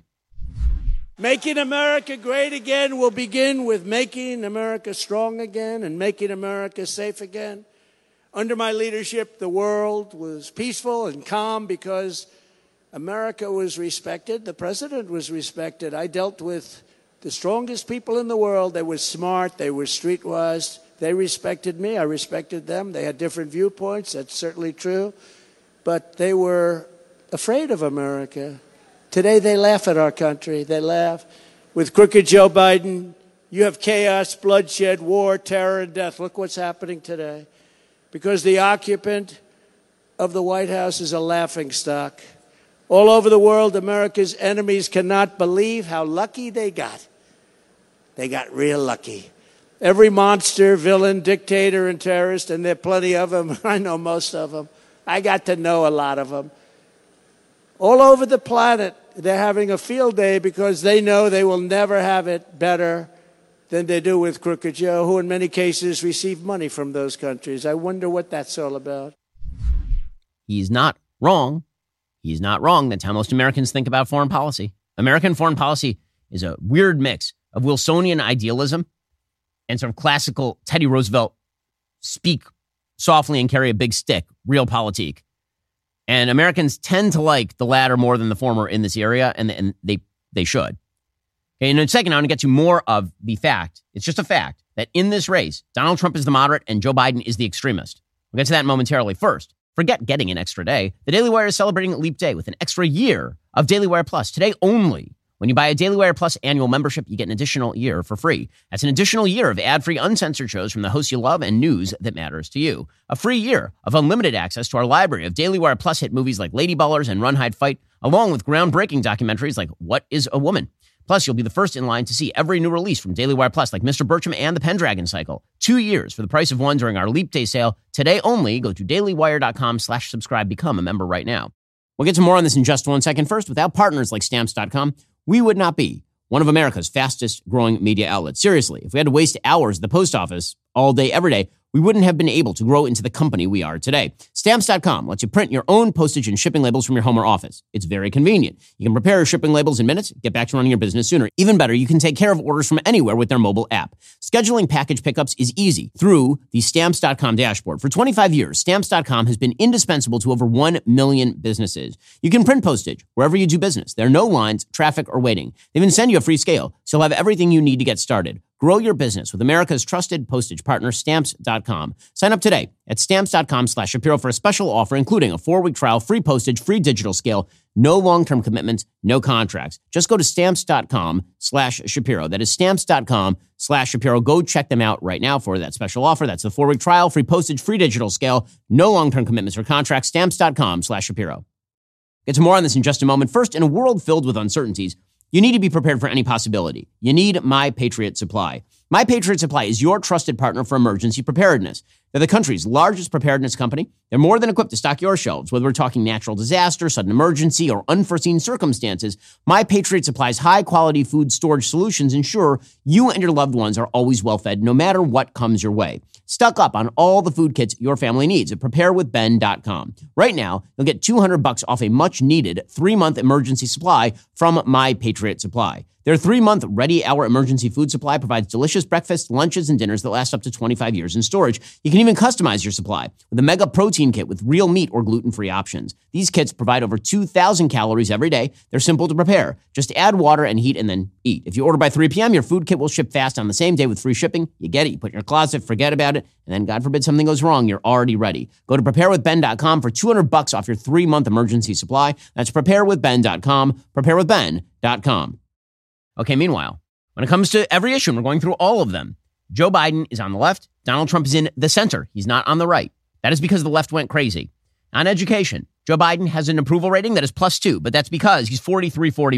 Making America great again will begin with making America strong again and making America safe again. Under my leadership, the world was peaceful and calm because America was respected. The president was respected. I dealt with the strongest people in the world. They were smart. They were streetwise. They respected me. I respected them. They had different viewpoints. That's certainly true. But they were afraid of America. Today, they laugh at our country. They laugh. With crooked Joe Biden, you have chaos, bloodshed, war, terror, and death. Look what's happening today. Because the occupant of the White House is a laughingstock. All over the world, America's enemies cannot believe how lucky they got. They got real lucky. Every monster, villain, dictator, and terrorist, and there are plenty of them. I know most of them. I got to know a lot of them. All over the planet, they're having a field day because they know they will never have it better than they do with Crooked Joe, who in many cases receive money from those countries. I wonder what that's all about. He's not wrong. He's not wrong. That's how most Americans think about foreign policy. American foreign policy is a weird mix of Wilsonian idealism and sort of classical Teddy Roosevelt speak softly and carry a big stick, realpolitik. And Americans tend to like the latter more than the former in this area, and they should. Okay, and in a second, I want to get to more of the fact. It's just a fact that in this race, Donald Trump is the moderate and Joe Biden is the extremist. We'll get to that momentarily. First, forget getting an extra day. The Daily Wire is celebrating Leap Day with an extra year of Daily Wire Plus. Today only. When you buy a Daily Wire Plus annual membership, you get an additional year for free. That's an additional year of ad-free, uncensored shows from the hosts you love and news that matters to you. A free year of unlimited access to our library of Daily Wire Plus hit movies like Lady Ballers and Run, Hide, Fight, along with groundbreaking documentaries like What is a Woman? Plus, you'll be the first in line to see every new release from Daily Wire Plus, like Mr. Bertram and the Pendragon Cycle. 2 years for the price of one during our Leap Day sale. Today only. Go to dailywire.com/subscribe. Become a member right now. We'll get to more on this in just 1 second. First, without partners like Stamps.com, we would not be one of America's fastest growing media outlets. Seriously, if we had to waste hours at the post office all day, every day, we wouldn't have been able to grow into the company we are today. Stamps.com lets you print your own postage and shipping labels from your home or office. It's very convenient. You can prepare your shipping labels in minutes, get back to running your business sooner. Even better, you can take care of orders from anywhere with their mobile app. Scheduling package pickups is easy through the Stamps.com dashboard. For 25 years, Stamps.com has been indispensable to over 1 million businesses. You can print postage wherever you do business. There are no lines, traffic, or waiting. They even send you a free scale, so you'll have everything you need to get started. Grow your business with America's trusted postage partner, Stamps.com. Sign up today at Stamps.com/Shapiro for a special offer, including a 4-week trial, free postage, free digital scale, no long-term commitments, no contracts. Just go to Stamps.com/Shapiro. That is Stamps.com/Shapiro. Go check them out right now for that special offer. That's the 4-week trial, free postage, free digital scale, no long-term commitments or contracts. Stamps.com/Shapiro. Get to more on this in just a moment. First, in a world filled with uncertainties, you need to be prepared for any possibility. You need My Patriot Supply. My Patriot Supply is your trusted partner for emergency preparedness. They're the country's largest preparedness company. They're more than equipped to stock your shelves, whether we're talking natural disaster, sudden emergency, or unforeseen circumstances. My Patriot Supply's high-quality food storage solutions ensure you and your loved ones are always well-fed, no matter what comes your way. Stock up on all the food kits your family needs at preparewithben.com. Right now, you'll get $200 off a much-needed 3-month emergency supply from My Patriot Supply. Their 3-month ready-hour emergency food supply provides delicious breakfasts, lunches, and dinners that last up to 25 years in storage. You can even customize your supply with a mega protein kit with real meat or gluten-free options. These kits provide over 2,000 calories every day. They're simple to prepare. Just add water and heat and then eat. If you order by 3 p.m., your food kit will ship fast on the same day with free shipping. You get it, you put it in your closet, forget about it, and then God forbid something goes wrong, you're already ready. Go to preparewithben.com for $200 off your 3-month emergency supply. That's preparewithben.com, preparewithben.com. Okay, meanwhile, when it comes to every issue, and we're going through all of them, Joe Biden is on the left, Donald Trump is in the center. He's not on the right. That is because the left went crazy. On education, Joe Biden has an approval rating that is +2, but that's because he's 43-41.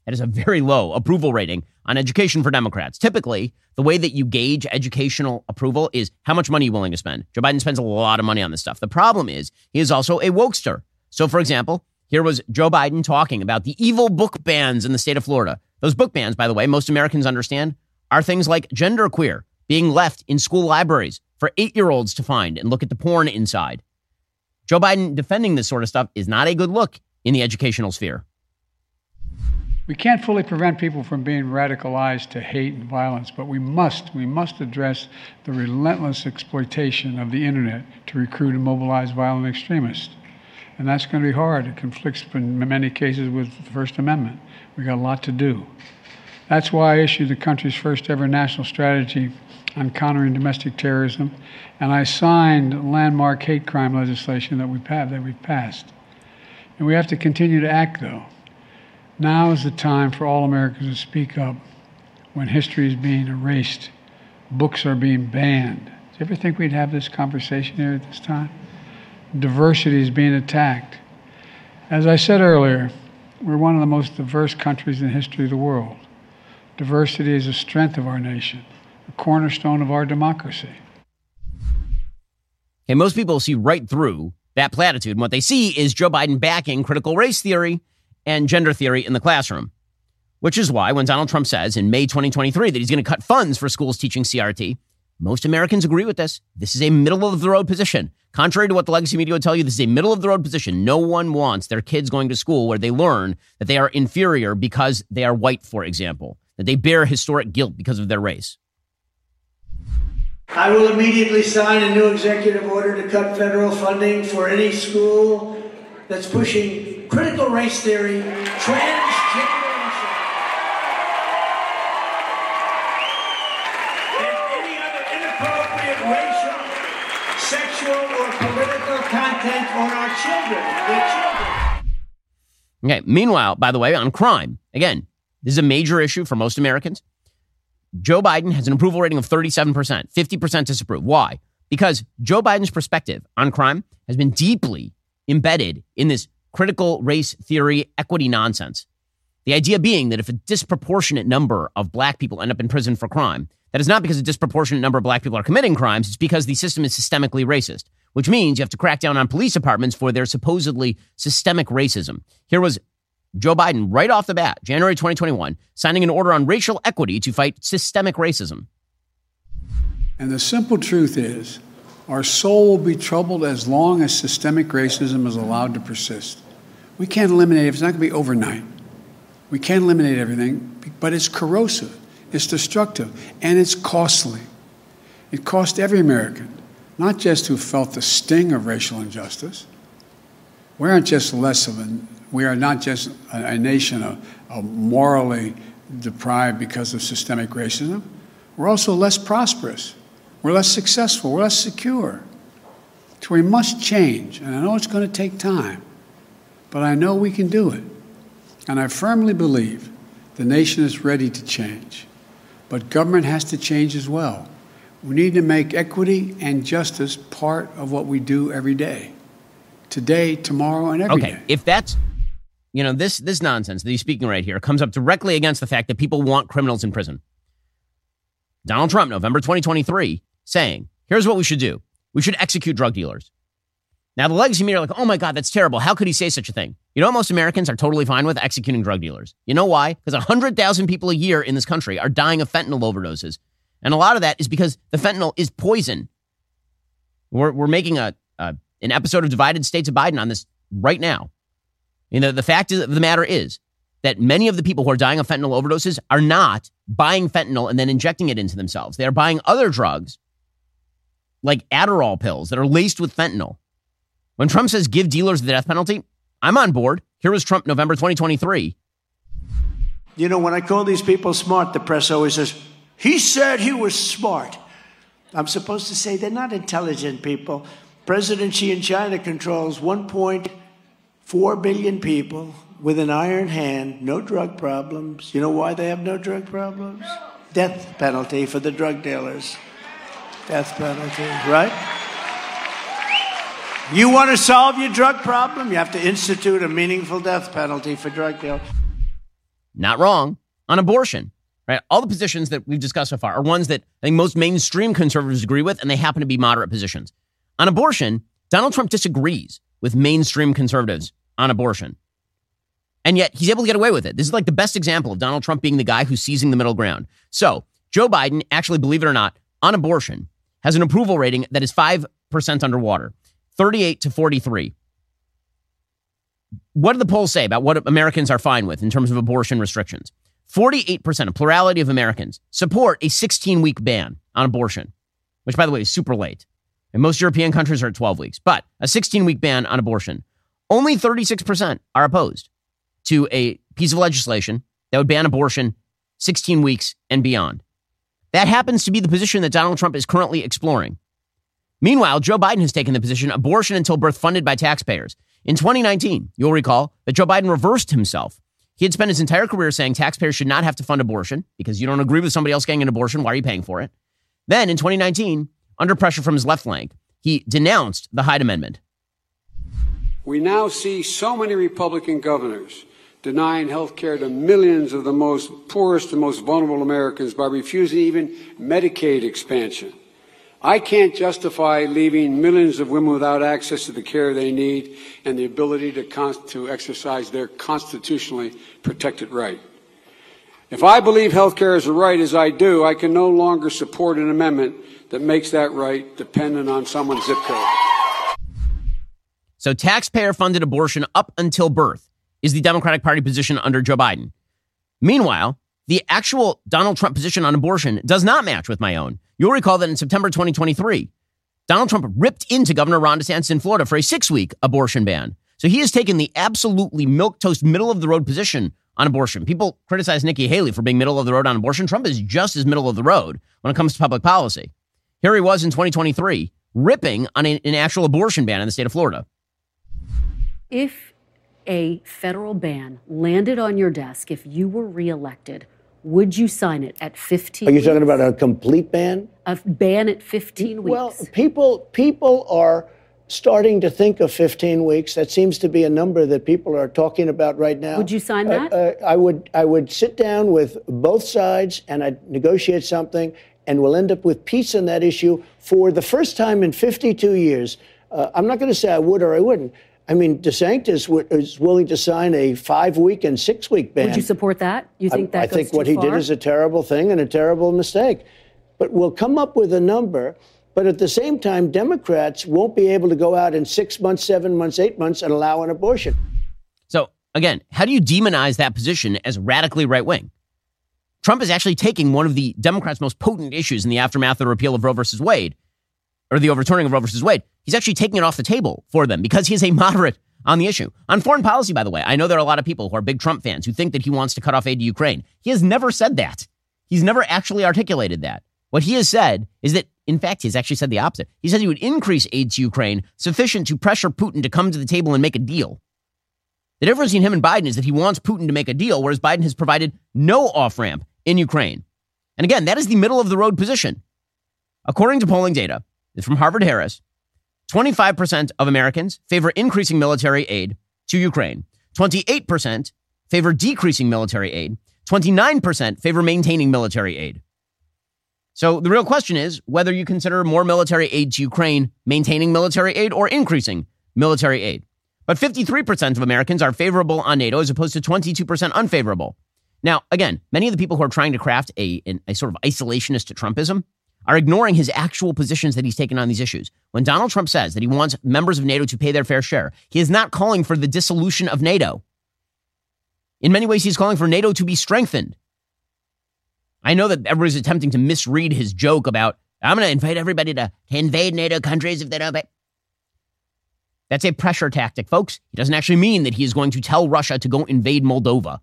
It has a very low approval rating on education for Democrats. Typically, the way that you gauge educational approval is how much money you're willing to spend. Joe Biden spends a lot of money on this stuff. The problem is he is also a wokester. So, for example, here was Joe Biden talking about the evil book bans in the state of Florida. Those book bans, by the way, most Americans understand, are things like genderqueer being left in school libraries for 8-year-olds to find and look at the porn inside. Joe Biden defending this sort of stuff is not a good look in the educational sphere. We can't fully prevent people from being radicalized to hate and violence, but we must address the relentless exploitation of the internet to recruit and mobilize violent extremists. And that's going to be hard. It conflicts in many cases with the First Amendment. We got a lot to do. That's why I issued the country's first ever national strategy on countering domestic terrorism, and I signed landmark hate crime legislation that we've passed. And we have to continue to act, though. Now is the time for all Americans to speak up when history is being erased, books are being banned. Do you ever think we'd have this conversation here at this time? Diversity is being attacked. As I said earlier, we're one of the most diverse countries in the history of the world. Diversity is a strength of our nation, a cornerstone of our democracy. Okay, most people see right through that platitude, and what they see is Joe Biden backing critical race theory and gender theory in the classroom, which is why when Donald Trump says in May 2023 that he's going to cut funds for schools teaching CRT, most Americans agree with this. This is a middle-of-the-road position. Contrary to what the legacy media would tell you, this is a middle-of-the-road position. No one wants their kids going to school where they learn that they are inferior because they are white, for example, that they bear historic guilt because of their race. I will immediately sign a new executive order to cut federal funding for any school that's pushing critical race theory, transgenderism, and any other inappropriate racial, sexual, or political content on our children. Okay. Meanwhile, by the way, on crime, again, this is a major issue for most Americans. Joe Biden has an approval rating of 37%, 50% disapprove. Why? Because Joe Biden's perspective on crime has been deeply embedded in this critical race theory equity nonsense. The idea being that if a disproportionate number of black people end up in prison for crime, that is not because a disproportionate number of black people are committing crimes. It's because the system is systemically racist, which means you have to crack down on police departments for their supposedly systemic racism. Here was Joe Biden right off the bat, January 2021, signing an order on racial equity to fight systemic racism. And the simple truth is, our soul will be troubled as long as systemic racism is allowed to persist. We can't eliminate it. It's not going to be overnight. We can't eliminate everything, but it's corrosive, it's destructive, and it's costly. It cost every American, not just who felt the sting of racial injustice. We are not just a nation of morally deprived because of systemic racism. We're also less prosperous. We're less successful. We're less secure. So we must change. And I know it's going to take time, but I know we can do it. And I firmly believe the nation is ready to change. But government has to change as well. We need to make equity and justice part of what we do every day. Today, tomorrow, and every day. Okay, if that's, this nonsense that he's speaking right here comes up directly against the fact that people want criminals in prison. Donald Trump, November 2023, saying, here's what we should do. We should execute drug dealers. Now, the legacy media are like, oh my God, that's terrible. How could he say such a thing? You know what most Americans are totally fine with? Executing drug dealers. You know why? Because 100,000 people a year in this country are dying of fentanyl overdoses. And a lot of that is because the fentanyl is poison. We're making an episode of Divided States of Biden on this right now. The fact of the matter is that many of the people who are dying of fentanyl overdoses are not buying fentanyl and then injecting it into themselves. They are buying other drugs like Adderall pills that are laced with fentanyl. When Trump says give dealers the death penalty, I'm on board. Here was Trump, November 2023. When I call these people smart, the press always says, he said he was smart. I'm supposed to say they're not intelligent people. President Xi in China controls 1.4 billion people with an iron hand, no drug problems. You know why they have no drug problems? Death penalty for the drug dealers. Death penalty, right? You want to solve your drug problem? You have to institute a meaningful death penalty for drug dealers. not wrong, on abortion. Right? All the positions that we've discussed so far are ones that I think most mainstream conservatives agree with, and they happen to be moderate positions. On abortion, Donald Trump disagrees with mainstream conservatives on abortion. And yet he's able to get away with it. This is like the best example of Donald Trump being the guy who's seizing the middle ground. So Joe Biden, actually, believe it or not, on abortion, has an approval rating that is 5% underwater, 38 to 43. What do the polls say about what Americans are fine with in terms of abortion restrictions? 48%, a plurality of Americans, support a 16-week ban on abortion, which, by the way, is super late. And most European countries are at 12 weeks. But a 16-week ban on abortion. Only 36% are opposed to a piece of legislation that would ban abortion 16 weeks and beyond. That happens to be the position that Donald Trump is currently exploring. Meanwhile, Joe Biden has taken the position abortion until birth funded by taxpayers. In 2019, you'll recall that Joe Biden reversed himself. He had spent his entire career saying taxpayers should not have to fund abortion because you don't agree with somebody else getting an abortion. Why are you paying for it? Then in 2019, under pressure from his left flank, he denounced the Hyde Amendment. We now see so many Republican governors denying health care to millions of the most poorest and most vulnerable Americans by refusing even Medicaid expansion. I can't justify leaving millions of women without access to the care they need and the ability to exercise their constitutionally protected right. If I believe health care is a right, as I do, I can no longer support an amendment that makes that right dependent on someone's zip code. So taxpayer-funded abortion up until birth is the Democratic Party position under Joe Biden. Meanwhile, the actual Donald Trump position on abortion does not match with my own. You'll recall that in September 2023, Donald Trump ripped into Governor Ron DeSantis in Florida for a 6-week abortion ban. So he has taken the absolutely milquetoast, middle-of-the-road position on abortion. People criticize Nikki Haley for being middle of the road on abortion. Trump is just as middle of the road when it comes to public policy. Here he was in 2023, ripping on an actual abortion ban in the state of Florida. If a federal ban landed on your desk, if you were reelected, would you sign it at 15 weeks? Are you talking about a complete ban? A ban at 15 weeks. Well, people are starting to think of 15 weeks. That seems to be a number that people are talking about right now. Would you sign that? I would sit down with both sides and I'd negotiate something, and we'll end up with peace on that issue for the first time in 52 years. I'm not going to say I would or I wouldn't. I mean, DeSantis is willing to sign a 5-week and 6-week ban. Would you support that? You think that goes too far? I think what he did is a terrible thing and a terrible mistake. But we'll come up with a number. But at the same time, Democrats won't be able to go out in 6 months, 7 months, 8 months and allow an abortion. So, again, how do you demonize that position as radically right-wing? Trump is actually taking one of the Democrats' most potent issues in the aftermath of the repeal of Roe versus Wade, or the overturning of Roe versus Wade. He's actually taking it off the table for them because he's a moderate on the issue. On foreign policy, by the way, I know there are a lot of people who are big Trump fans who think that he wants to cut off aid to Ukraine. He has never said that. He's never actually articulated that. What he has said is that, in fact, he's actually said the opposite. He said he would increase aid to Ukraine sufficient to pressure Putin to come to the table and make a deal. The difference between him and Biden is that he wants Putin to make a deal, whereas Biden has provided no off-ramp in Ukraine. And again, that is the middle-of-the-road position. According to polling data from Harvard-Harris, 25% of Americans favor increasing military aid to Ukraine. 28% favor decreasing military aid. 29% favor maintaining military aid. So the real question is whether you consider more military aid to Ukraine maintaining military aid or increasing military aid. But 53% of Americans are favorable on NATO as opposed to 22% unfavorable. Now, again, many of the people who are trying to craft a sort of isolationist Trumpism are ignoring his actual positions that he's taken on these issues. When Donald Trump says that he wants members of NATO to pay their fair share, he is not calling for the dissolution of NATO. In many ways, he's calling for NATO to be strengthened. I know that everybody's attempting to misread his joke about, I'm going to invite everybody to invade NATO countries if they don't pay. That's a pressure tactic, folks. He doesn't actually mean that he is going to tell Russia to go invade Moldova.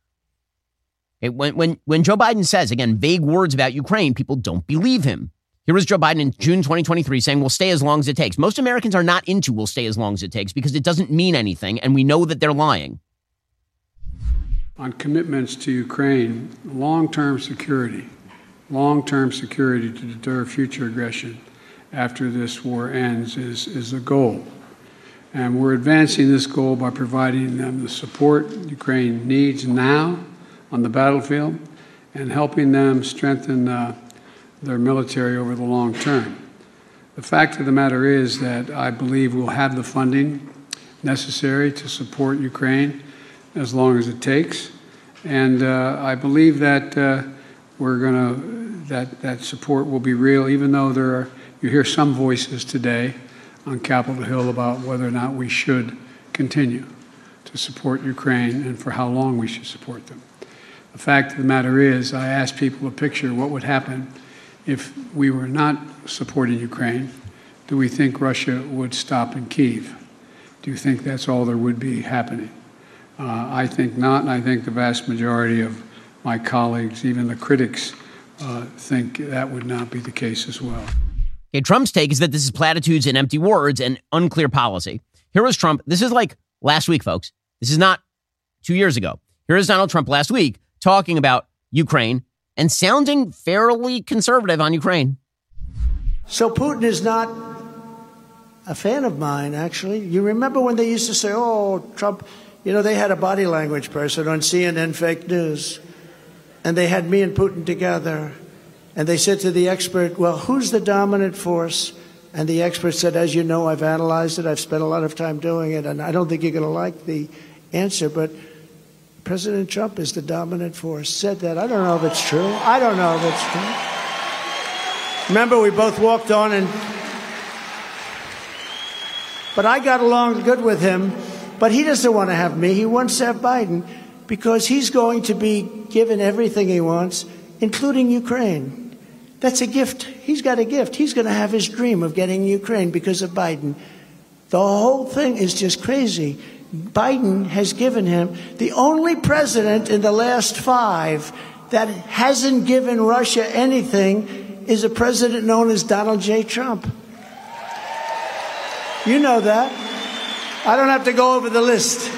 When Joe Biden says, again, vague words about Ukraine, people don't believe him. Here was Joe Biden in June 2023 saying, we'll stay as long as it takes. Most Americans are not into we'll stay as long as it takes because it doesn't mean anything, and we know that they're lying. On commitments to Ukraine, long-term security to deter future aggression after this war ends is a goal. And we're advancing this goal by providing them the support Ukraine needs now, on the battlefield and helping them strengthen their military over the long term. The fact of the matter is that I believe we'll have the funding necessary to support Ukraine as long as it takes. And I believe that that support will be real, even though you hear some voices today on Capitol Hill about whether or not we should continue to support Ukraine and for how long we should support them. The fact of the matter is, I asked people to picture what would happen if we were not supporting Ukraine. Do we think Russia would stop in Kyiv? Do you think that's all there would be happening? I think not, and I think the vast majority of my colleagues, even the critics, think that would not be the case as well. Okay, Trump's take is that this is platitudes and empty words and unclear policy. Here was Trump. This is like last week, folks. This is not 2 years ago. Here is Donald Trump last week talking about Ukraine and sounding fairly conservative on Ukraine. So Putin is not a fan of mine, actually. You remember when they used to say, oh, Trump, they had a body language person on CNN Fake News, and they had me and Putin together, and they said to the expert, well, who's the dominant force? And the expert said, as you know, I've analyzed it, I've spent a lot of time doing it, and I don't think you're going to like the answer, but President Trump is the dominant force. Said that. I don't know if it's true. I don't know if it's true. Remember, we both walked on, but I got along good with him. But he doesn't want to have me. He wants to have Biden because he's going to be given everything he wants, including Ukraine. That's a gift. He's got a gift. He's going to have his dream of getting Ukraine because of Biden. The whole thing is just crazy. Biden has given him the only president in the last 5 that hasn't given Russia anything is a president known as Donald J. Trump. You know that. I don't have to go over the list.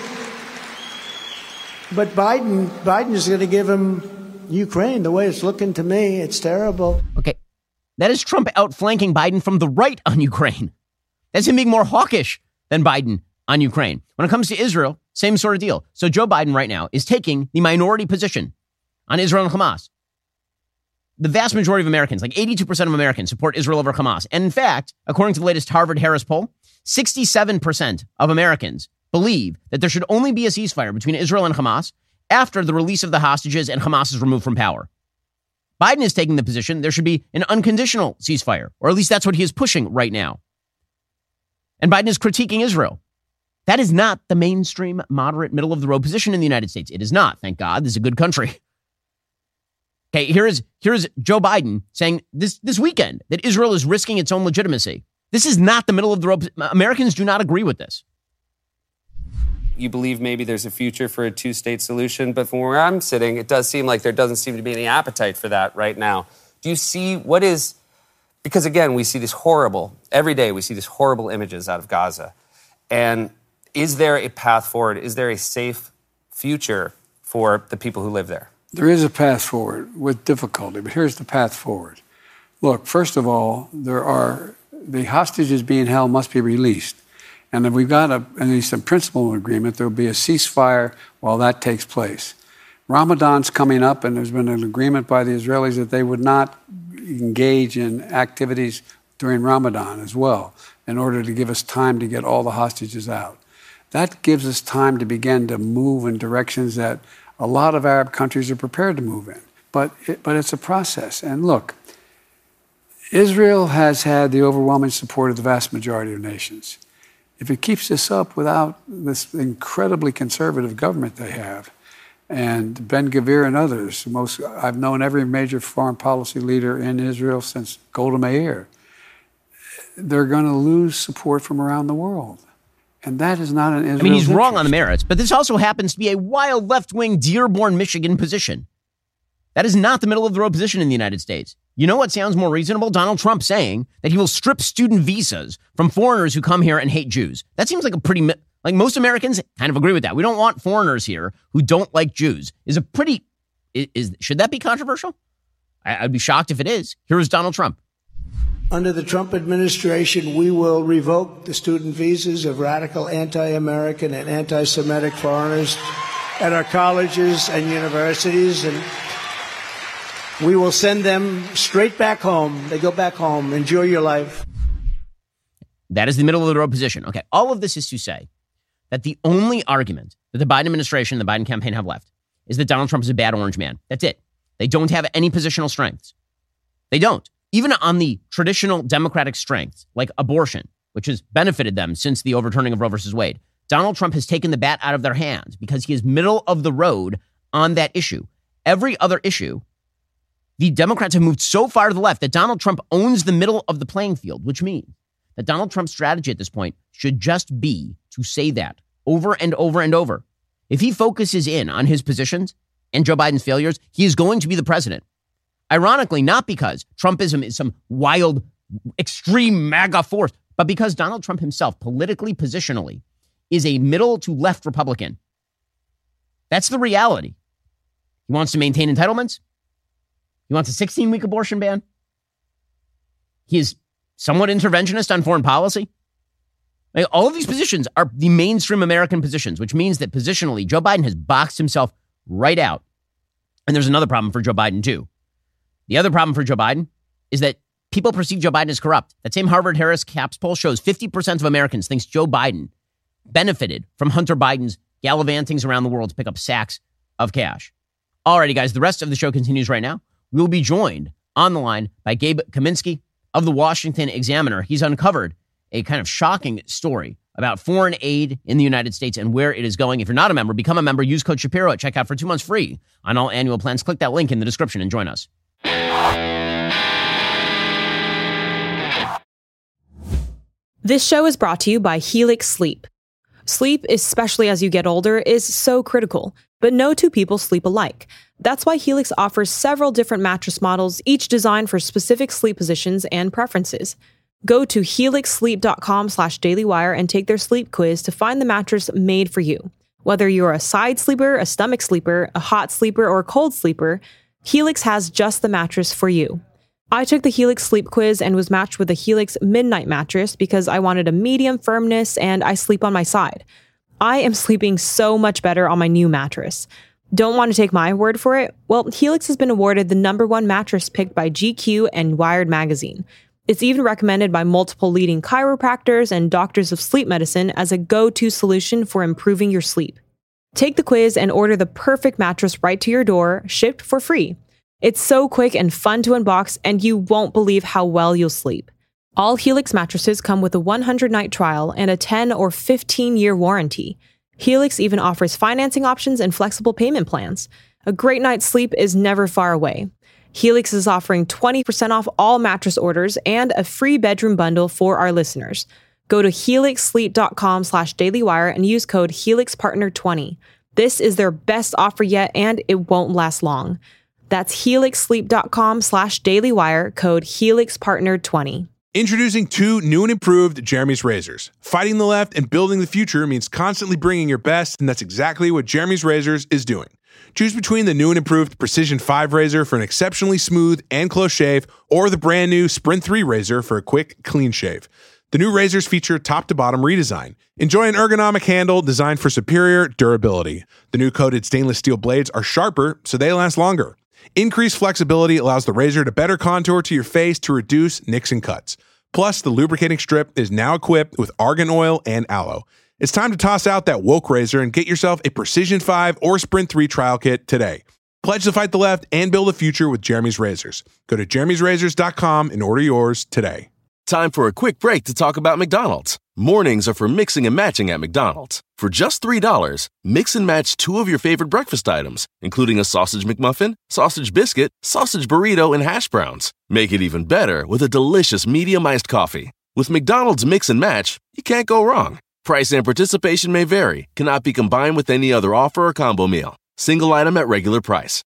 But Biden is going to give him Ukraine. The way it's looking to me, it's terrible. Okay, that is Trump outflanking Biden from the right on Ukraine. That's him being more hawkish than Biden on Ukraine. When it comes to Israel, same sort of deal. So Joe Biden right now is taking the minority position on Israel and Hamas. The vast majority of Americans, like 82% of Americans, support Israel over Hamas. And in fact, according to the latest Harvard-Harris poll, 67% of Americans believe that there should only be a ceasefire between Israel and Hamas after the release of the hostages and Hamas is removed from power. Biden is taking the position there should be an unconditional ceasefire, or at least that's what he is pushing right now. And Biden is critiquing Israel. That is not the mainstream, moderate, middle-of-the-road position in the United States. It is not, thank God. This is a good country. Okay, here is Joe Biden saying this weekend that Israel is risking its own legitimacy. This is not the middle of the road. Americans do not agree with this. You believe maybe there's a future for a two-state solution, but from where I'm sitting, it does seem like there doesn't seem to be any appetite for that right now. Do you see because again, we see every day we see these horrible images out of Gaza. And is there a path forward? Is there a safe future for the people who live there? There is a path forward with difficulty, but here's the path forward. Look, first of all, the hostages being held must be released. And if we've got at least a principle agreement, there will be a ceasefire while that takes place. Ramadan's coming up, and there's been an agreement by the Israelis that they would not engage in activities during Ramadan as well, in order to give us time to get all the hostages out. That gives us time to begin to move in directions that a lot of Arab countries are prepared to move in. But it's a process. And look, Israel has had the overwhelming support of the vast majority of nations. If it keeps this up without this incredibly conservative government they have, and Ben-Gvir and others, I've known every major foreign policy leader in Israel since Golda Meir, they're going to lose support from around the world. And that is not an Israel's he's interest. wrong on the merits, but this also happens to be a wild left-wing Dearborn, Michigan position. That is not the middle-of-the-road position in the United States. You know what sounds more reasonable? Donald Trump saying that he will strip student visas from foreigners who come here and hate Jews. That seems like most Americans kind of agree with that. We don't want foreigners here who don't like Jews. Should that be controversial? I'd be shocked if it is. Here is Donald Trump. Under the Trump administration, we will revoke the student visas of radical anti-American and anti-Semitic foreigners at our colleges and universities, and we will send them straight back home. They go back home. Enjoy your life. That is the middle of the road position. Okay, all of this is to say that the only argument that the Biden administration and the Biden campaign have left is that Donald Trump is a bad orange man. That's it. They don't have any positional strengths. They don't. Even on the traditional Democratic strengths, like abortion, which has benefited them since the overturning of Roe versus Wade, Donald Trump has taken the bat out of their hands because he is middle of the road on that issue. Every other issue, the Democrats have moved so far to the left that Donald Trump owns the middle of the playing field, which means that Donald Trump's strategy at this point should just be to say that over and over and over. If he focuses in on his positions and Joe Biden's failures, he is going to be the president. Ironically, not because Trumpism is some wild, extreme MAGA force, but because Donald Trump himself, politically, positionally, is a middle to left Republican. That's the reality. He wants to maintain entitlements. He wants a 16-week abortion ban. He is somewhat interventionist on foreign policy. Like, all of these positions are the mainstream American positions, which means that positionally, Joe Biden has boxed himself right out. And there's another problem for Joe Biden, too. The other problem for Joe Biden is that people perceive Joe Biden as corrupt. That same Harvard-Harris CAPS poll shows 50% of Americans thinks Joe Biden benefited from Hunter Biden's gallivantings around the world to pick up sacks of cash. Alrighty, guys, the rest of the show continues right now. We will be joined on the line by Gabe Kaminsky of the Washington Examiner. He's uncovered a kind of shocking story about foreign aid in the United States and where it is going. If you're not a member, become a member. Use code Shapiro at checkout for 2 months free on all annual plans. Click that link in the description and join us. This show is brought to you by Helix Sleep. Sleep, especially as you get older, is so critical, but no two people sleep alike. That's why Helix offers several different mattress models, each designed for specific sleep positions and preferences. Go to helixsleep.com/dailywire and take their sleep quiz to find the mattress made for you. Whether you're a side sleeper, a stomach sleeper, a hot sleeper, or a cold sleeper, Helix has just the mattress for you. I took the Helix sleep quiz and was matched with the Helix Midnight mattress because I wanted a medium firmness and I sleep on my side. I am sleeping so much better on my new mattress. Don't want to take my word for it? Well, Helix has been awarded the #1 mattress picked by GQ and Wired magazine. It's even recommended by multiple leading chiropractors and doctors of sleep medicine as a go-to solution for improving your sleep. Take the quiz and order the perfect mattress right to your door, shipped for free. It's so quick and fun to unbox, and you won't believe how well you'll sleep. All Helix mattresses come with a 100-night trial and a 10 or 15-year warranty. Helix even offers financing options and flexible payment plans. A great night's sleep is never far away. Helix is offering 20% off all mattress orders and a free bedroom bundle for our listeners. Go to helixsleep.com/dailywire and use code HelixPartner20. This is their best offer yet, and it won't last long. That's helixsleep.com/dailywire, code HelixPartner20. Introducing 2 new and improved Jeremy's razors. Fighting the left and building the future means constantly bringing your best, and that's exactly what Jeremy's Razors is doing. Choose between the new and improved Precision 5 razor for an exceptionally smooth and close shave, or the brand new Sprint 3 razor for a quick, clean shave. The new razors feature top-to-bottom redesign. Enjoy an ergonomic handle designed for superior durability. The new coated stainless steel blades are sharper, so they last longer. Increased flexibility allows the razor to better contour to your face to reduce nicks and cuts. Plus, the lubricating strip is now equipped with argan oil and aloe. It's time to toss out that woke razor and get yourself a Precision 5 or Sprint 3 trial kit today. Pledge to fight the left and build a future with Jeremy's Razors. Go to jeremy'srazors.com and order yours today. Time for a quick break to talk about McDonald's. Mornings are for mixing and matching at McDonald's. For just $3, mix and match 2 of your favorite breakfast items, including a sausage McMuffin, sausage biscuit, sausage burrito, and hash browns. Make it even better with a delicious medium iced coffee. With McDonald's Mix and Match, you can't go wrong. Price and participation may vary, cannot be combined with any other offer or combo meal. Single item at regular price.